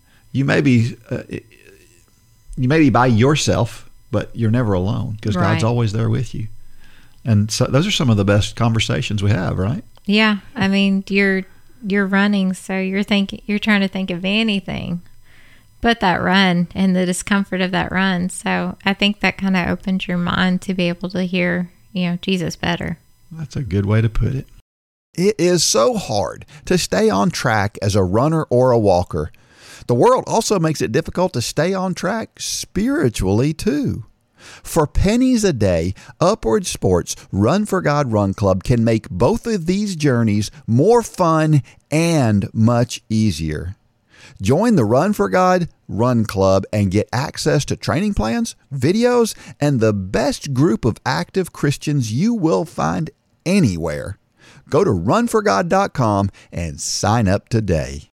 be by yourself, but you're never alone, because God's always there with you. And so those are some of the best conversations we have, right? Yeah. I mean, you're running, so you're trying to think of anything but that run and the discomfort of that run. So I think that kind of opens your mind to be able to hear, Jesus better. That's a good way to put it. It is so hard to stay on track as a runner or a walker. The world also makes it difficult to stay on track spiritually, too. For pennies a day, Upward Sports Run for God Run Club can make both of these journeys more fun and much easier. Join the Run for God Run Club and get access to training plans, videos, and the best group of active Christians you will find anywhere. Go to runforgod.com and sign up today.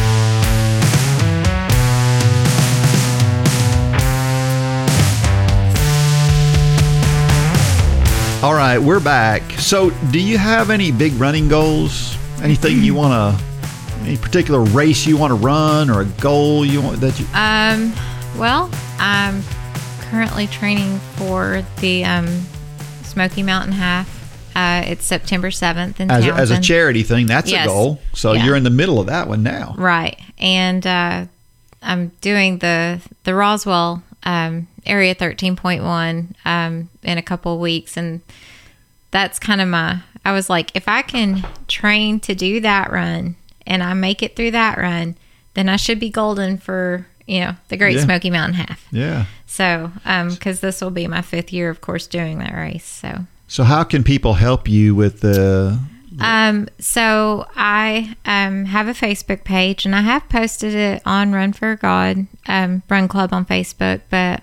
All right, we're back. So do you have any big running goals? Anything you want to, any particular race you want to run, or a goal you want that you... Well, I'm currently training for the Smoky Mountain Half. It's September 7th in Townsend. As a charity thing, that's a goal. So you're in the middle of that one now. Right. And I'm doing the Roswell Area 13.1 in a couple of weeks, and that's kind of I was like, if I can train to do that run and I make it through that run, then I should be golden for the Great Smoky Mountain Half. Yeah. So because this will be my 5th year, of course, doing that race. So how can people help you with the so I have a Facebook page, and I have posted it on Run for God Run Club on Facebook, but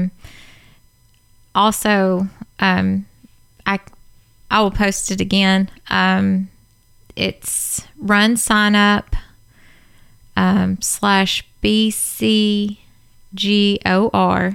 also I will post it again. It's run sign up / BCGOR.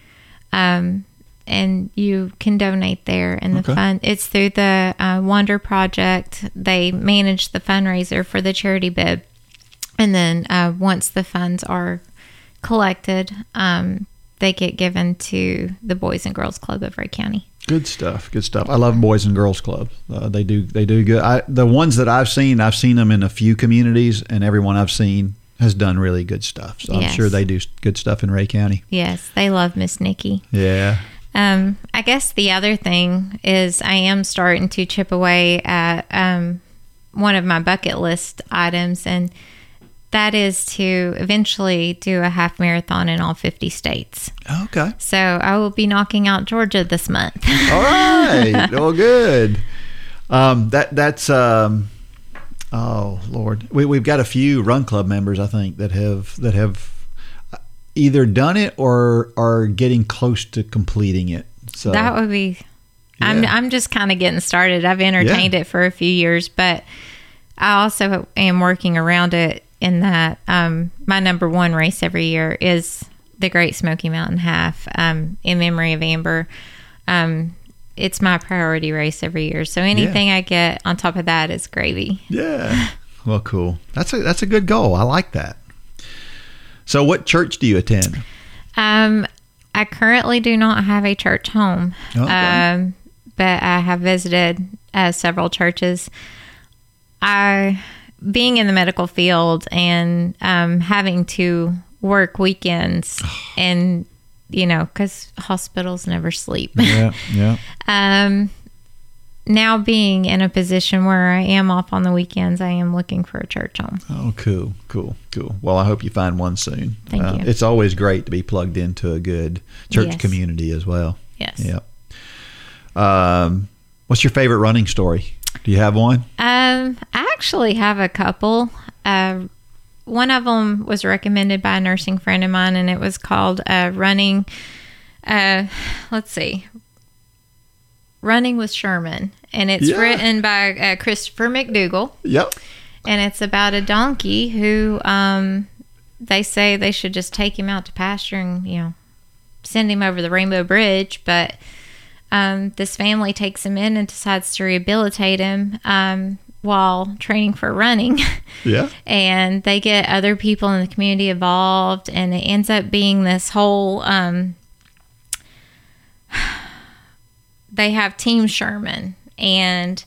And you can donate there. And the fund, it's through the Wonder Project. They manage the fundraiser for the charity bid. And then once the funds are collected, they get given to the Boys and Girls Club of Ray County. Good stuff. Good stuff. I love Boys and Girls Clubs. They do good. The ones that I've seen them in a few communities, and everyone I've seen has done really good stuff. So I'm sure they do good stuff in Ray County. Yes, they love Miss Nikki. Yeah. I guess the other thing is I am starting to chip away at one of my bucket list items, and that is to eventually do a half marathon in all 50 states. Okay. So I will be knocking out Georgia this month. All right. Oh, good. That's oh Lord, we've got a few Run Club members, I think, that have either done it or are getting close to completing it. So that would be. Yeah. I'm just kind of getting started. I've entertained it for a few years, but I also am working around it in that my number one race every year is the Great Smoky Mountain Half in memory of Amber. It's my priority race every year. So anything I get on top of that is gravy. Yeah. Well, cool. That's a good goal. I like that. So what church do you attend? I currently do not have a church home. Okay. But I have visited several churches. Being in the medical field and having to work weekends and, because hospitals never sleep. Yeah. Now being in a position where I am off on the weekends, I am looking for a church home. Oh, cool. Well, I hope you find one soon. Thank you. It's always great to be plugged into a good church community as well. Yes. Yep. What's your favorite running story? Do you have one? I actually have a couple. One of them was recommended by a nursing friend of mine, and it was called Running. Running with Sherman, and it's written by Christopher McDougall. Yep. And it's about a donkey who they say they should just take him out to pasture and send him over the Rainbow Bridge, but this family takes him in and decides to rehabilitate him while training for running. Yeah. And they get other people in the community involved, and it ends up being this whole they have Team Sherman, and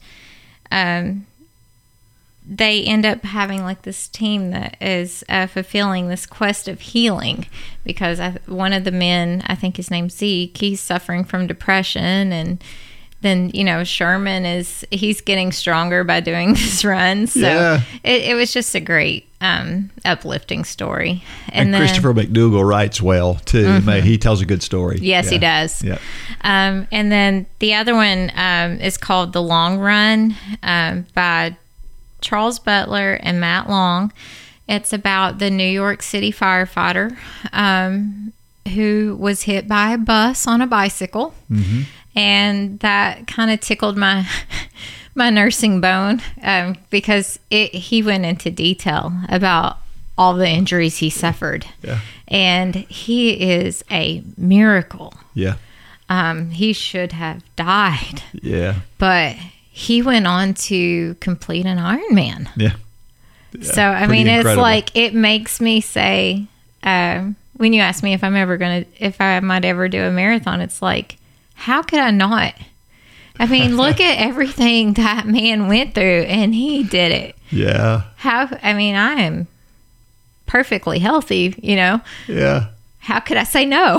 they end up having like this team that is fulfilling this quest of healing, because one of the men, I think his name's Zeke, he's suffering from depression, and then Sherman he's getting stronger by doing this run. So it was just a great uplifting story. And then Christopher McDougall writes well too. Mm-hmm. He tells a good story. Yes, he does. Yeah. And then the other one is called The Long Run by Charles Butler and Matt Long. It's about the New York City firefighter who was hit by a bus on a bicycle. Mm-hmm. And that kind of tickled my nursing bone because he went into detail about all the injuries he suffered. Yeah. And he is a miracle. Yeah. He should have died. Yeah. But he went on to complete an Ironman. Yeah. So, I mean, incredible. It's like, it makes me say, when you ask me if I might ever do a marathon, it's like, how could I not? I mean, look at everything that man went through, and he did it. Yeah. I am perfectly healthy, Yeah. How could I say no?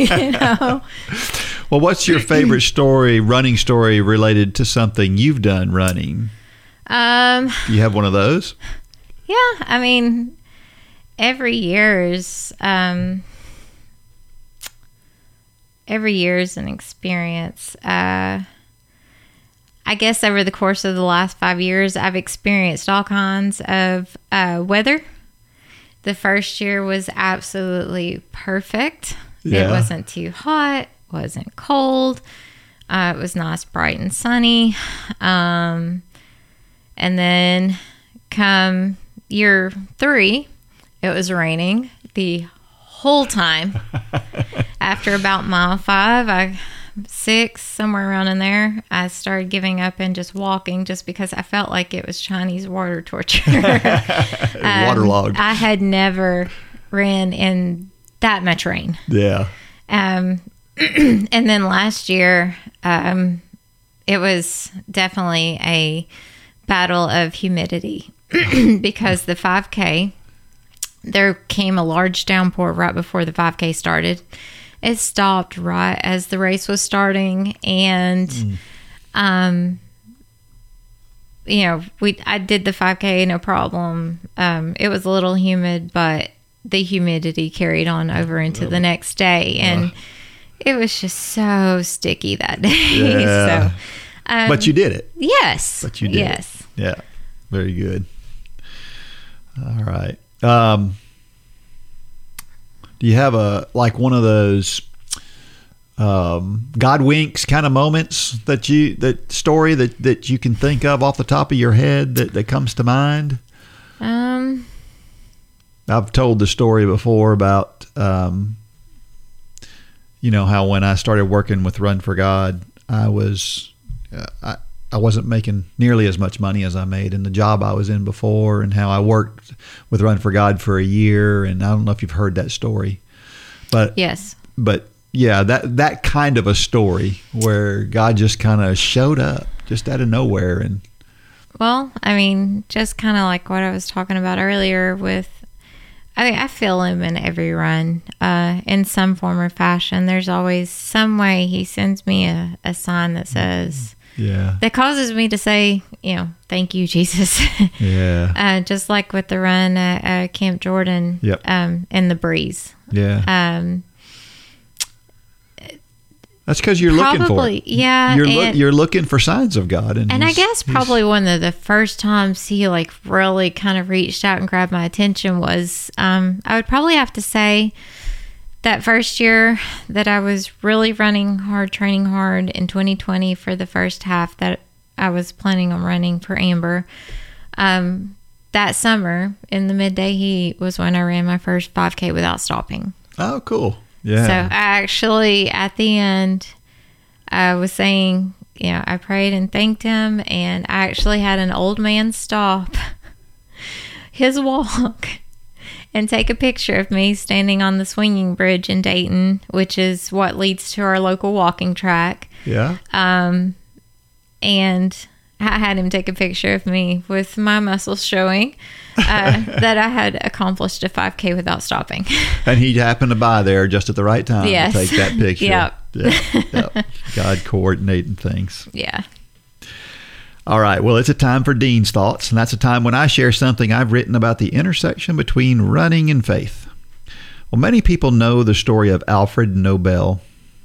Well, what's your favorite running story related to something you've done running? Do you have one of those? Yeah. I mean, every year is an experience. I guess over the course of the last 5 years, I've experienced all kinds of weather. The first year was absolutely perfect. Yeah. It wasn't too hot, wasn't cold. It was nice, bright and sunny. And then come year 3, it was raining the whole time. After about mile 5, 6, somewhere around in there, I started giving up and just walking, just because I felt like it was Chinese water torture. Waterlogged. I had never ran in that much rain. Yeah. And then last year, it was definitely a battle of humidity because the 5K, there came a large downpour right before the 5K started. It stopped right as the race was starting, and I did the 5K no problem. It was a little humid, but the humidity carried on over into the next day, and it was just so sticky that day. Yeah. So, But you did it. yes, But you did yes. it. Yeah. Very good. All right. Do you have one of those God winks kind of moments that you can think of off the top of your head that comes to mind? I've told the story before about how when I started working with Run for God, I wasn't making nearly as much money as I made in the job I was in before, and how I worked with Run for God for a year. And I don't know if you've heard that story, but Yes. but yeah, that kind of a story where God just kind of showed up just out of nowhere. And Well, I mean, just kind of like what I was talking about earlier with, I feel him in every run, in some form or fashion. There's always some way he sends me a sign that says, yeah, that causes me to say, thank you, Jesus. yeah, Just like with the run at Camp Jordan, Yep. In the breeze. yeah. That's because you're looking for it. Yeah. You're looking for signs of God, and I guess probably one of the first times he really kind of reached out and grabbed my attention was, I would probably have to say that first year that I was really running hard, training hard in 2020 for the first half that I was planning on running for Amber. That summer in the midday heat was when I ran my first 5K without stopping. Oh, cool. Yeah. So I actually, at the end, I was saying, I prayed and thanked him, and I actually had an old man stop his walk and take a picture of me standing on the swinging bridge in Dayton, which is what leads to our local walking track. Yeah. And I had him take a picture of me with my muscles showing that I had accomplished a 5K without stopping. And he happened to be there just at the right time Yes. to take that picture. Yep. Yep. God coordinating things. Yeah. All right. Well, it's a time for Dean's Thoughts, and that's a time when I share something I've written about the intersection between running and faith. Well, many people know the story of Alfred Nobel.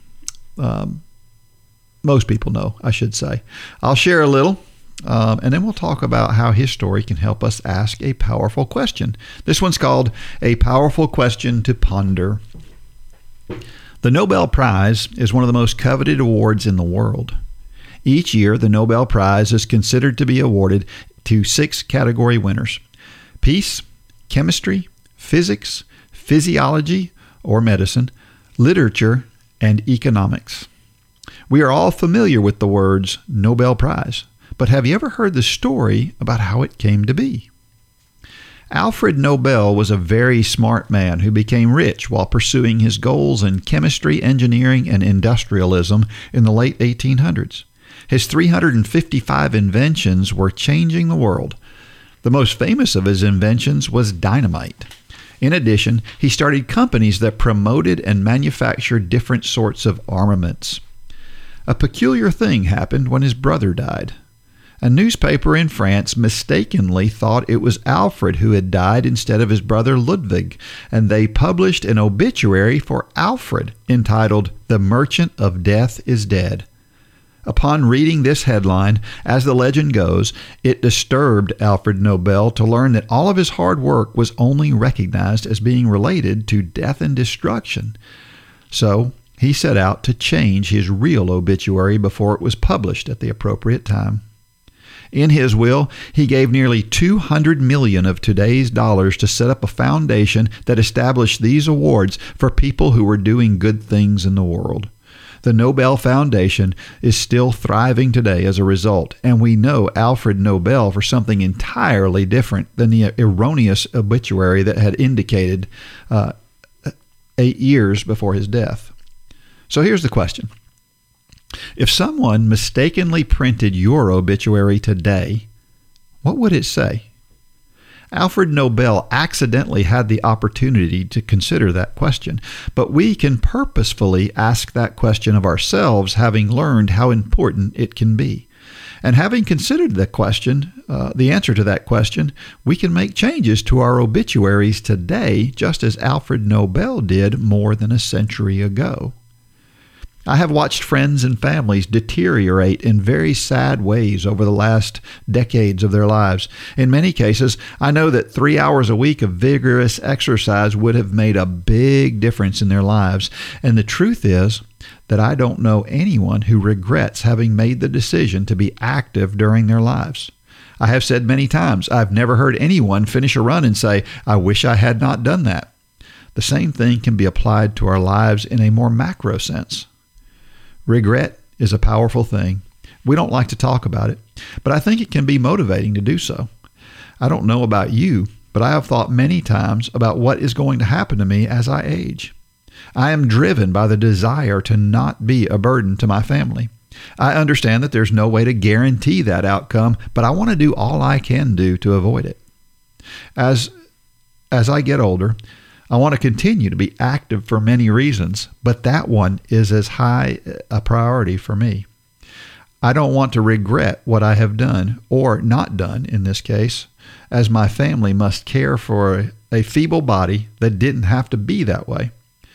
Most people know, I should say. I'll share a little, and then we'll talk about how his story can help us ask a powerful question. This one's called A Powerful Question to Ponder. The Nobel Prize is one of the most coveted awards in the world. Each year, the Nobel Prize is considered to be awarded to 6 category winners: peace, chemistry, physics, physiology or medicine, literature, and economics. We are all familiar with the words Nobel Prize, but have you ever heard the story about how it came to be? Alfred Nobel was a very smart man who became rich while pursuing his goals in chemistry, engineering, and industrialism in the late 1800s. His 355 inventions were changing the world. The most famous of his inventions was dynamite. In addition, he started companies that promoted and manufactured different sorts of armaments. A peculiar thing happened when his brother died. A newspaper in France mistakenly thought it was Alfred who had died instead of his brother Ludwig, and they published an obituary for Alfred entitled "The Merchant of Death is Dead." Upon reading this headline, as the legend goes, it disturbed Alfred Nobel to learn that all of his hard work was only recognized as being related to death and destruction. So he set out to change his real obituary before it was published at the appropriate time. In his will, he gave nearly $200 million of today's dollars to set up a foundation that established these awards for people who were doing good things in the world. The Nobel Foundation is still thriving today as a result, and we know Alfred Nobel for something entirely different than the erroneous obituary that had indicated 8 years before his death. So here's the question. If someone mistakenly printed your obituary today, what would it say? Alfred Nobel accidentally had the opportunity to consider that question, but we can purposefully ask that question of ourselves, having learned how important it can be. And having considered the question, the answer to that question, we can make changes to our obituaries today, just as Alfred Nobel did more than a century ago. I have watched friends and families deteriorate in very sad ways over the last decades of their lives. In many cases, I know that 3 hours a week of vigorous exercise would have made a big difference in their lives. And the truth is that I don't know anyone who regrets having made the decision to be active during their lives. I have said many times, I've never heard anyone finish a run and say, I wish I had not done that. The same thing can be applied to our lives in a more macro sense. Regret is a powerful thing. We don't like to talk about it, but I think it can be motivating to do so. I don't know about you, but I have thought many times about what is going to happen to me as I age. I am driven by the desire to not be a burden to my family. I understand that there's no way to guarantee that outcome, but I want to do all I can do to avoid it. As I get older, I want to continue to be active for many reasons, but that one is as high a priority for me. I don't want to regret what I have done, or not done in this case, as my family must care for a feeble body that didn't have to be that way.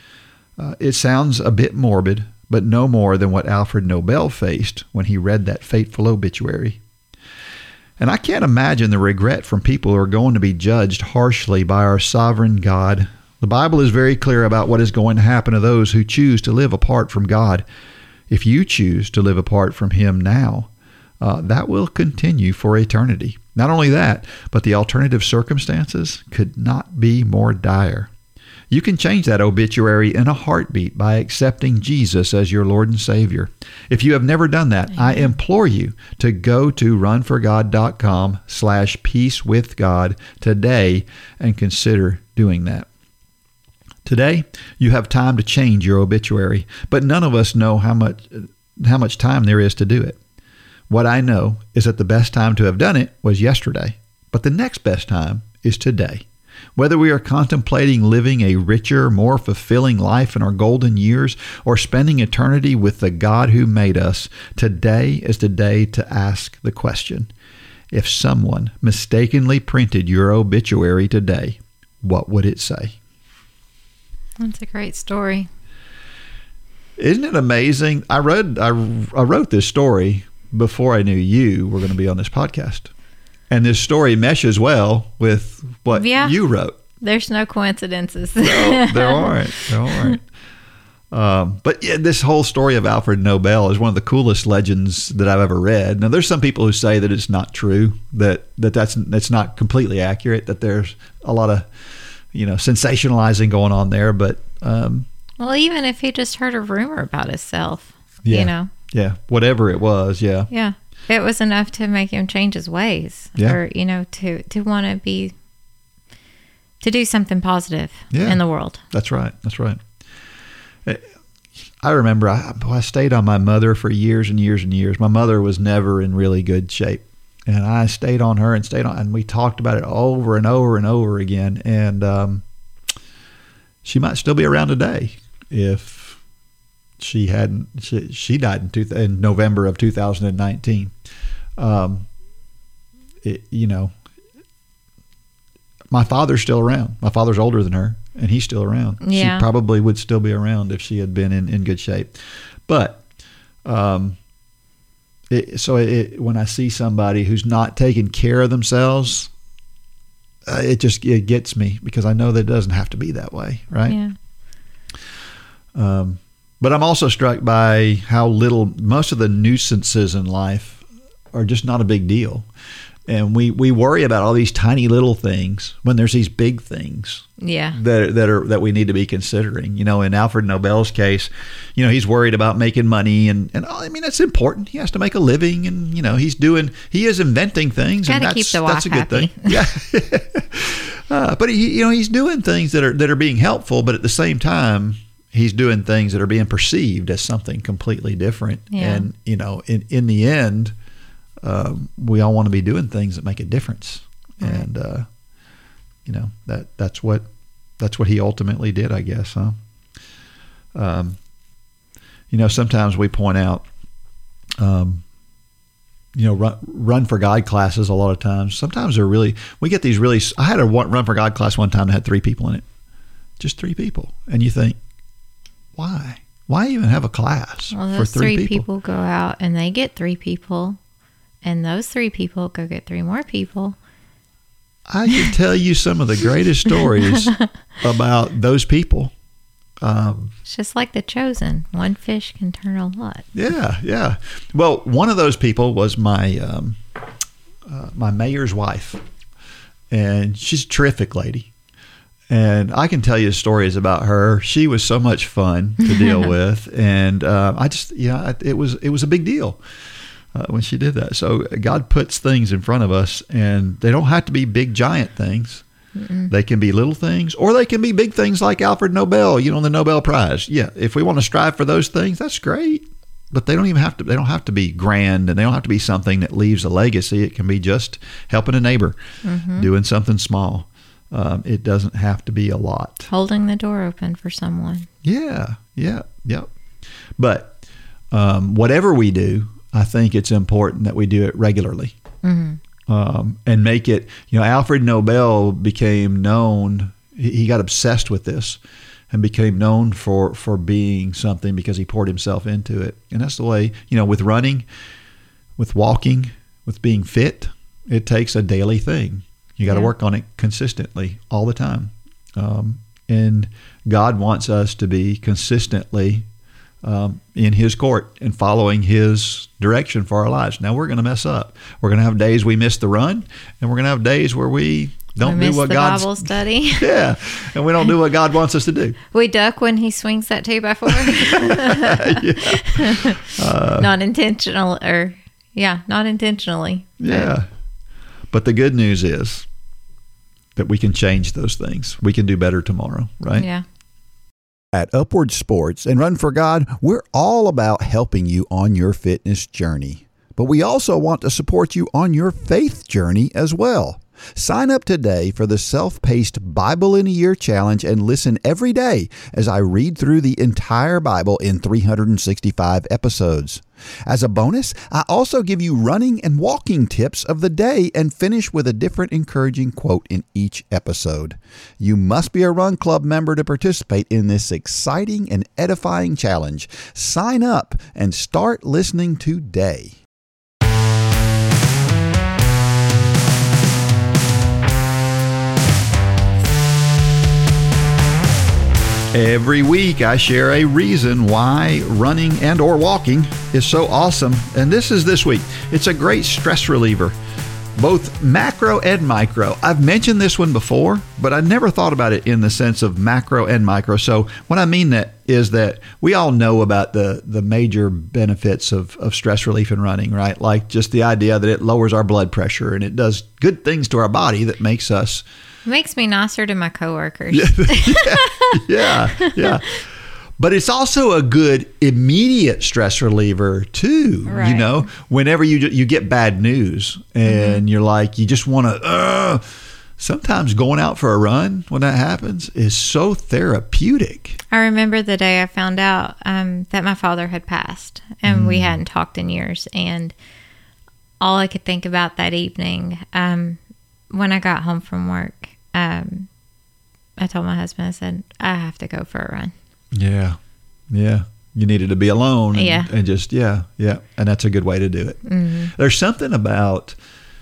It sounds a bit morbid, but no more than what Alfred Nobel faced when he read that fateful obituary. And I can't imagine the regret from people who are going to be judged harshly by our sovereign God. The Bible is very clear about what is going to happen to those who choose to live apart from God. If you choose to live apart from Him now, that will continue for eternity. Not only that, but the alternative circumstances could not be more dire. You can change that obituary in a heartbeat by accepting Jesus as your Lord and Savior. If you have never done that, I implore you to go to runforgod.com/peacewithgod today and consider doing that. Today, you have time to change your obituary, but none of us know how much time there is to do it. What I know is that the best time to have done it was yesterday, but the next best time is today. Whether we are contemplating living a richer, more fulfilling life in our golden years or spending eternity with the God who made us, today is the day to ask the question, if someone mistakenly printed your obituary today, what would it say? That's a great story. Isn't it amazing? I wrote this story before I knew you were going to be on this podcast. And this story meshes well with what you wrote. There's no coincidences. No, there aren't. But yeah, this whole story of Alfred Nobel is one of the coolest legends that I've ever read. Now, there's some people who say that it's not true, that's not completely accurate, that there's a lot of sensationalizing going on there. But well, even if he just heard a rumor about himself, yeah, whatever it was, yeah, it was enough to make him change his ways, or to want to do something positive in the world. That's right. I remember I stayed on my mother for years and years and years. My mother was never in really good shape. And I stayed on her and we talked about it over and over and over again. And she might still be around today if she hadn't. She died in November of 2019. My father's still around. My father's older than her, and he's still around. Yeah. She probably would still be around if she had been in good shape. But when I see somebody who's not taking care of themselves, it gets me, because I know that it doesn't have to be that way, right? Yeah. But I'm also struck by how little most of the nuisances in life are just not a big deal. And we worry about all these tiny little things when there's these big things that we need to be considering. You know, in Alfred Nobel's case, you know, he's worried about making money, and I mean, that's important. He has to make a living, and you know, he is inventing things, and that's a good thing. Yeah. But he's doing things that are being helpful, but at the same time, he's doing things that are being perceived as something completely different. Yeah. And you know, in the end, we all want to be doing things that make a difference, and you know, that's what he ultimately did, I guess, huh? You know, sometimes we point out, you know, run for God classes. A lot of times, sometimes we get these really. I had a run for God class one time that had 3 people in it, just 3 people, and you think, why even have a class for 3 people go out and they get 3 people. And those 3 people go get 3 more people. I can tell you some of the greatest stories about those people. It's just like The Chosen. One fish can turn a lot. Yeah, yeah. Well, one of those people was my mayor's wife. And she's a terrific lady. And I can tell you stories about her. She was so much fun to deal with. And it was a big deal. When she did that. So God puts things in front of us, and they don't have to be big, giant things. Mm-mm. They can be little things, or they can be big things like Alfred Nobel, you know, the Nobel Prize. Yeah, if we want to strive for those things, that's great. But they don't have to be grand, and they don't have to be something that leaves a legacy. It can be just helping a neighbor, doing something small. It doesn't have to be a lot. Holding the door open for someone. Yeah. But whatever we do, I think it's important that we do it regularly, and make it, you know, Alfred Nobel became known, he got obsessed with this and became known for being something because he poured himself into it. And that's the way, you know, with running, with walking, with being fit, it takes a daily thing. You got to work on it consistently all the time. And God wants us to be consistently in his court and following his direction for our lives. Now, we're going to mess up. We're going to have days we miss the run, and we're going to have days where we don't do what God's Bible study. Yeah, and we don't do what God wants us to do. We duck when he swings that 2x4. Not intentionally. Yeah, but the good news is that we can change those things. We can do better tomorrow, right? Yeah. At Upward Sports and Run for God, we're all about helping you on your fitness journey. But we also want to support you on your faith journey as well. Sign up today for the self-paced Bible in a Year Challenge and listen every day as I read through the entire Bible in 365 episodes. As a bonus, I also give you running and walking tips of the day and finish with a different encouraging quote in each episode. You must be a Run Club member to participate in this exciting and edifying challenge. Sign up and start listening today. Every week I share a reason why running and or walking is so awesome, and this is this week. It's a great stress reliever, both macro and micro. I've mentioned this one before, but I never thought about it in the sense of macro and micro. So what I mean that is that we all know about the major benefits of stress relief in running, right? Like just the idea that it lowers our blood pressure and it does good things to our body that makes us... Makes me nicer to my coworkers. Yeah. But it's also a good immediate stress reliever too. Right. You know, whenever you get bad news and you're like, you just want to. Sometimes going out for a run when that happens is so therapeutic. I remember the day I found out that my father had passed, and we hadn't talked in years. And all I could think about that evening, when I got home from work. I told my husband, I said, I have to go for a run. Yeah. You needed to be alone and just, And that's a good way to do it. Mm-hmm. There's something about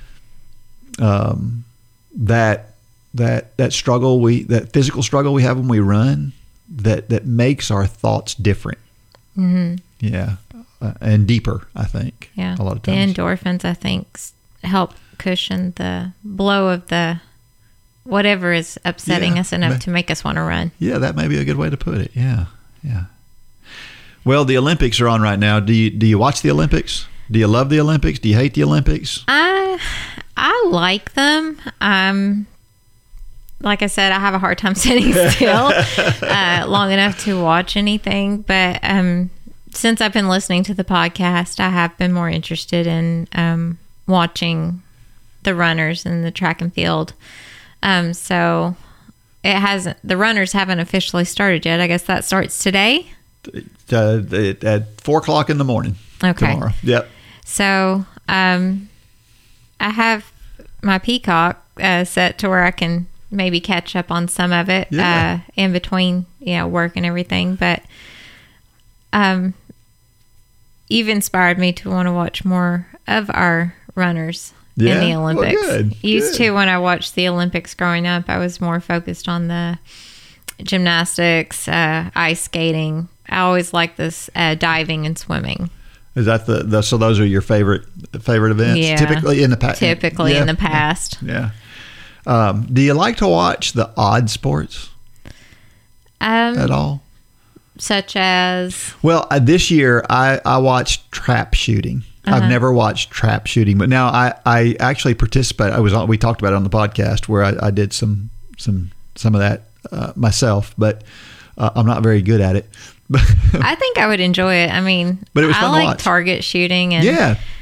that struggle, that physical struggle we have when we run that makes our thoughts different. Mm-hmm. Yeah. and deeper, I think. Yeah. A lot of the times. endorphins, I think, help cushion the blow of the whatever is upsetting us enough to make us want to run. Yeah, that may be a good way to put it. Yeah. Well, the Olympics are on right now. Do you watch the Olympics? Do you love the Olympics? Do you hate the Olympics? I like them. Like I said, I have a hard time sitting still long enough to watch anything. But since I've been listening to the podcast, I have been more interested in watching the runners in the track and field. So the runners haven't officially started yet. I guess that starts today. At 4:00 in the morning. Okay. Tomorrow. Yep. So I have my Peacock set to where I can maybe catch up on some of it in between, work and everything. But you've inspired me to want to watch more of our runners in the Olympics. Well, good. Used to, when I watched the Olympics growing up, I was more focused on the gymnastics, ice skating. I always liked this diving and swimming. Is that so those are your favorite events? Yeah. Typically in the past. In the past. Yeah. Do you like to watch the odd sports at all? Such as? Well, this year I watched trap shooting. I've never watched trap shooting, but now I actually participate. We talked about it on the podcast where I did some of that myself, but I'm not very good at it. I think I would enjoy it. I mean, but it was fun I like to watch. target shooting, and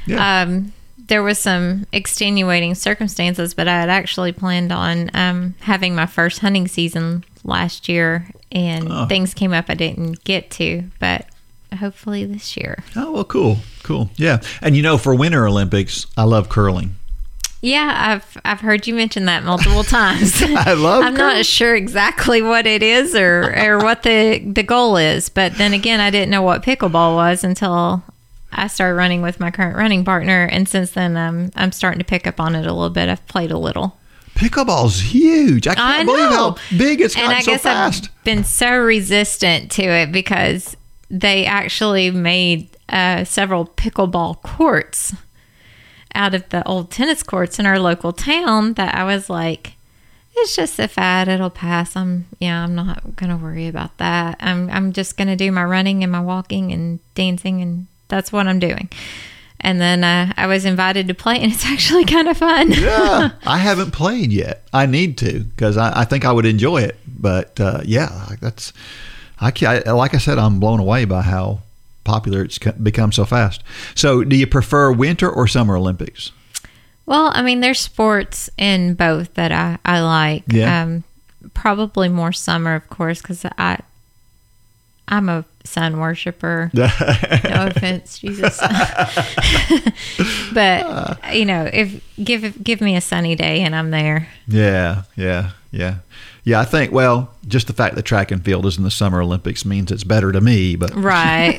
there was some extenuating circumstances, but I had actually planned on having my first hunting season last year, and things came up I didn't get to, but hopefully this year. Oh, well, cool. Yeah. And for Winter Olympics, I love curling. Yeah, I've heard you mention that multiple times. I love I'm curling. not sure exactly what it is or what the goal is, but then again, I didn't know what pickleball was until I started running with my current running partner, and since then I'm starting to pick up on it a little bit. I've played a little. Pickleball's huge. I can't believe how big it's gotten and I so guess fast. I've been so resistant to it because they actually made several pickleball courts out of the old tennis courts in our local town that I was like, it's just a fad, it'll pass. I'm not gonna worry about that. I'm just gonna do my running and my walking and dancing, and that's what I'm doing. And then I was invited to play, and it's actually kind of fun. Yeah, I haven't played yet. I need to because I think I would enjoy it. But like I said, I'm blown away by how popular it's become so fast. So do you prefer winter or summer Olympics? Well, I mean, there's sports in both that I like. Yeah. Probably more summer, of course, because I'm a sun worshiper. No offense, Jesus. But if give me a sunny day and I'm there. Yeah. I think just the fact that track and field is in the Summer Olympics means it's better to me. But right.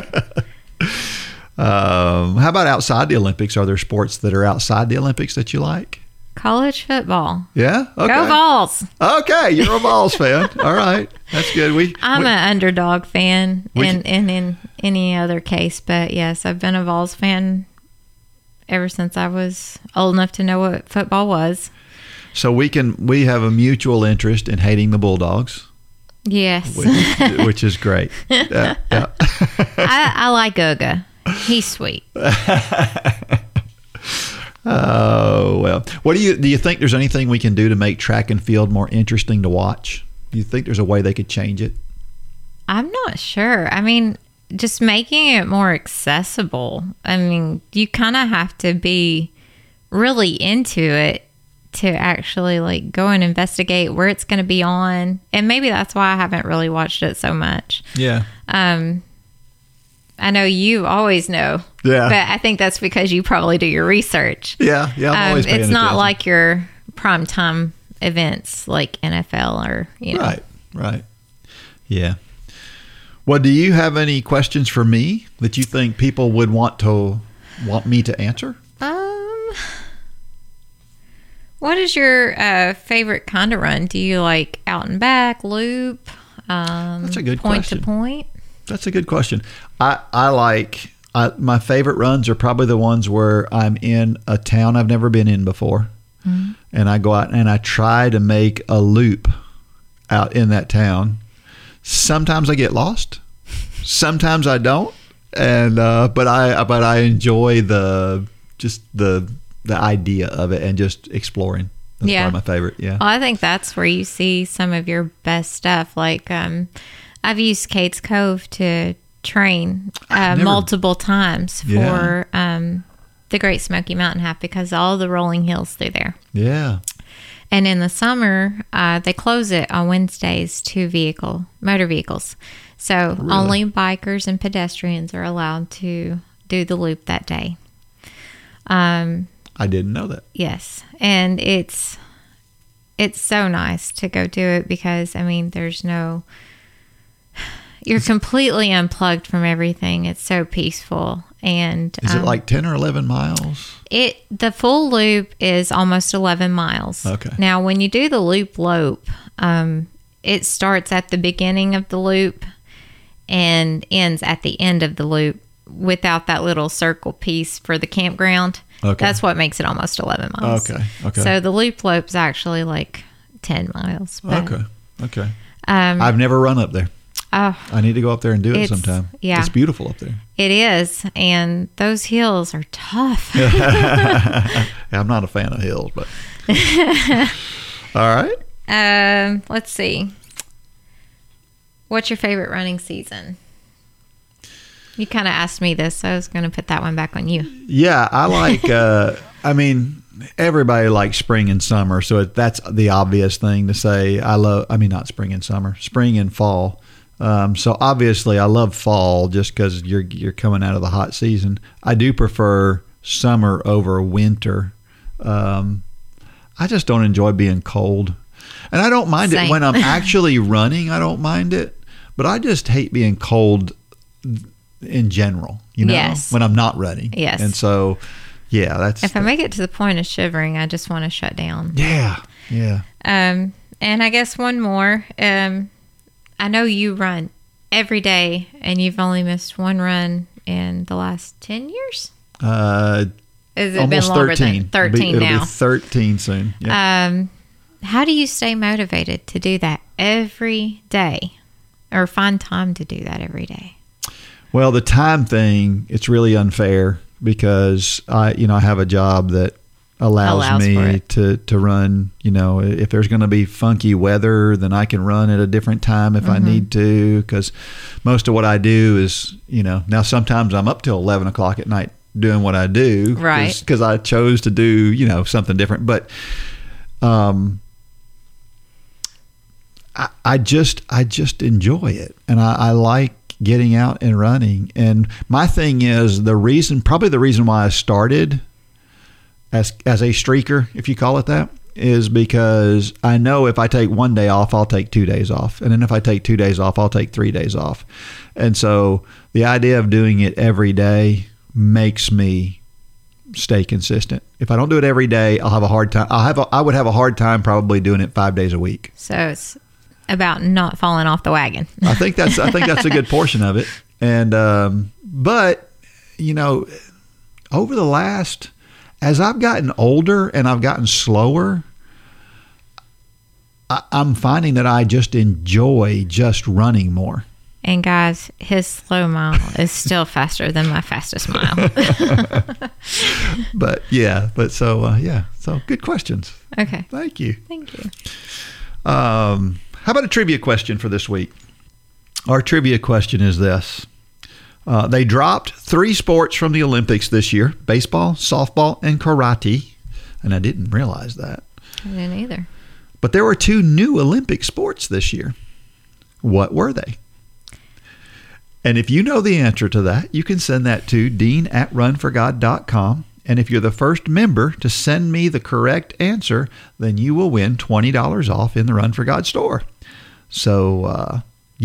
How about outside the Olympics? Are there sports that are outside the Olympics that you like? College football. Yeah. Okay. Go Vols. Okay, you're a Vols fan. All right, that's good. I'm an underdog fan, in any other case, but yes, I've been a Vols fan ever since I was old enough to know what football was. So we have a mutual interest in hating the Bulldogs. Yes, which is great. Yeah. I like Uga. He's sweet. Oh, well. Do you think there's anything we can do to make track and field more interesting to watch? Do you think there's a way they could change it? I'm not sure. I mean, just making it more accessible. I mean, you kind of have to be really into it to actually go and investigate where it's going to be on. And maybe that's why I haven't really watched it so much. Yeah. I know you always know. Yeah. But I think that's because you probably do your research. Yeah. I'm always paying It's not attention. like your primetime events like NFL or, Right. Yeah. Well, do you have any questions for me that you think people would want me to answer? What is your favorite kind of run? Do you like out and back, loop? That's a good point question. to point? That's a good question. I My favorite runs are probably the ones where I'm in a town I've never been in before. Mm-hmm. And I go out and I try to make a loop out in that town. Sometimes I get lost. Sometimes I don't. And but I enjoy the idea of it and just exploring. That's probably my favorite. Yeah. Well, I think that's where you see some of your best stuff. Like I've used Kate's Cove to train multiple times for the Great Smoky Mountain Half because all the rolling hills through there. Yeah. And in the summer, they close it on Wednesdays to motor vehicles. So only bikers and pedestrians are allowed to do the loop that day. I didn't know that. Yes. And it's so nice to go do it because, I mean, you're completely unplugged from everything. It's so peaceful. And is it like 10 or 11 miles? The full loop is almost 11 miles. Okay. Now, when you do the loop, it starts at the beginning of the loop and ends at the end of the loop without that little circle piece for the campground. Okay. That's what makes it almost 11 miles. Okay. So the loop is actually like 10 miles. But, Okay. I've never run up there. Oh, I need to go up there and do it sometime. Yeah. It's beautiful up there. It is. And those hills are tough. I'm not a fan of hills, but. All right. Let's see. What's your favorite running season? You kind of asked me this, so I was going to put that one back on you. Yeah, I like, everybody likes spring and summer, so that's the obvious thing to say. Not spring and summer, spring and fall. So obviously I love fall just because you're coming out of the hot season. I do prefer summer over winter. I just don't enjoy being cold. And I don't mind it when I'm actually running. I don't mind it. But I just hate being cold in general, yes. when I'm not running. Yes. And so, that's... If I make it to the point of shivering, I just want to shut down. Yeah. And I guess one more. I know you run every day, and you've only missed one run in the last 10 years? Has it almost been longer 13. than 13 it'll now? Be 13 soon. Yeah. How do you stay motivated to do that every day or find time to do that every day? Well, the time thing, it's really unfair because I have a job that allows me to run, if there's going to be funky weather, then I can run at a different time if I need to, because most of what I do is, now sometimes I'm up till 11 o'clock at night doing what I do. Right. Because I chose to do, something different. But I just enjoy it. And I like getting out and running. And my thing is probably the reason why I started as a streaker, if you call it that, is because I know if I take one day off, I'll take 2 days off. And then if I take 2 days off, I'll take 3 days off. And so the idea of doing it every day makes me stay consistent. If I don't do it every day, I'll have a hard time. I would have a hard time probably doing it 5 days a week. So it's about not falling off the wagon. I think that's a good portion of it. And but over the last, as I've gotten older and I've gotten slower, I'm finding that I just enjoy just running more. And guys, his slow mile is still faster than my fastest mile. So good questions. Okay. Thank you. How about a trivia question for this week? Our trivia question is this. They dropped 3 sports from the Olympics this year: baseball, softball, and karate. And I didn't realize that. I didn't either. But there were 2 new Olympic sports this year. What were they? And if you know the answer to that, you can send that to dean@runforgod.com. And if you're the first member to send me the correct answer, then you will win $20 off in the Run for God store. So,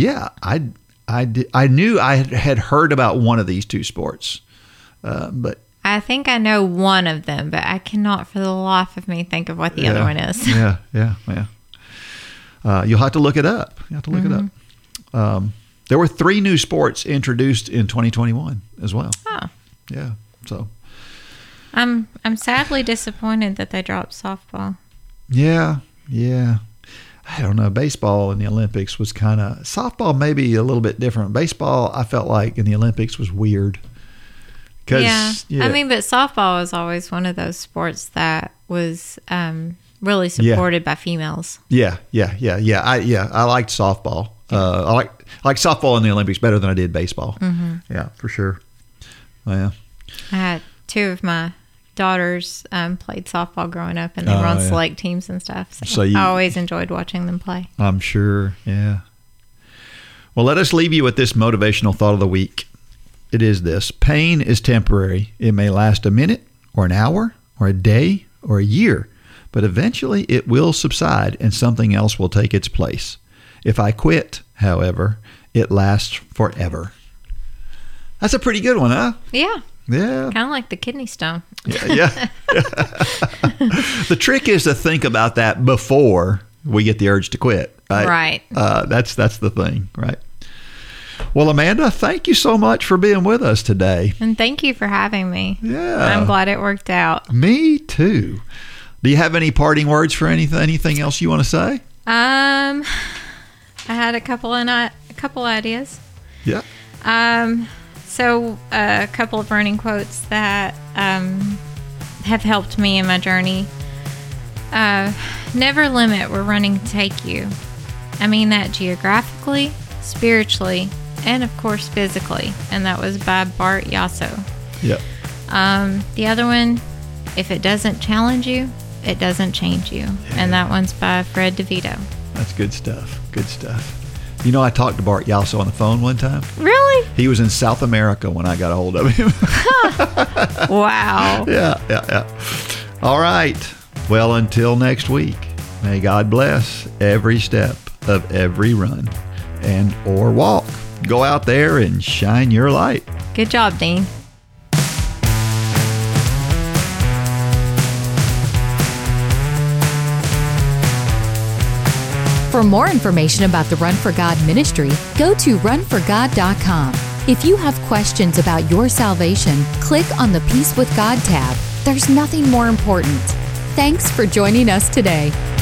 I knew I had heard about one of these 2 sports, but I think I know one of them, but I cannot for the life of me think of what the other one is. Yeah. You'll have to look it up. It up. There were 3 new sports introduced in 2021 as well. Oh. Yeah. So. I'm sadly disappointed that they dropped softball. Yeah. I don't know. Baseball in the Olympics was kind of, softball maybe a little bit different. Baseball, I felt like in the Olympics was weird. Yeah. I mean, but softball was always one of those sports that was really supported by females. Yeah. I liked softball. I like softball in the Olympics better than I did baseball. Mm-hmm. Yeah, for sure. Yeah. I had 2 of my daughters played softball growing up, and they were on select teams and stuff. So I always enjoyed watching them play. I'm sure. Yeah. Well, let us leave you with this motivational thought of the week. It is this: pain is temporary. It may last a minute or an hour or a day or a year, but eventually it will subside and something else will take its place. If I quit, however, it lasts forever. That's a pretty good one, huh? Yeah. Yeah. Kind of like the kidney stone. Yeah. The trick is to think about that before we get the urge to quit, right? Right. That's the thing, right? Well, Amanda, thank you so much for being with us today. And thank you for having me. Yeah. I'm glad it worked out. Me too. Do you have any parting words for anything else you want to say? I had a couple ideas. Yeah. So a couple of running quotes that have helped me in my journey. Never limit where running can take you. I mean that geographically, spiritually, and of course physically. And that was by Bart Yasso. Yeah. The other one, if it doesn't challenge you, it doesn't change you. Yeah. And that one's by Fred DeVito. That's good stuff. Good stuff. You know, I talked to Bart Yasso on the phone one time. Really? He was in South America when I got a hold of him. Wow. Yeah. All right. Well, until next week, may God bless every step of every run and or walk. Go out there and shine your light. Good job, Dean. For more information about the Run for God ministry, go to runforgod.com. If you have questions about your salvation, click on the Peace with God tab. There's nothing more important. Thanks for joining us today.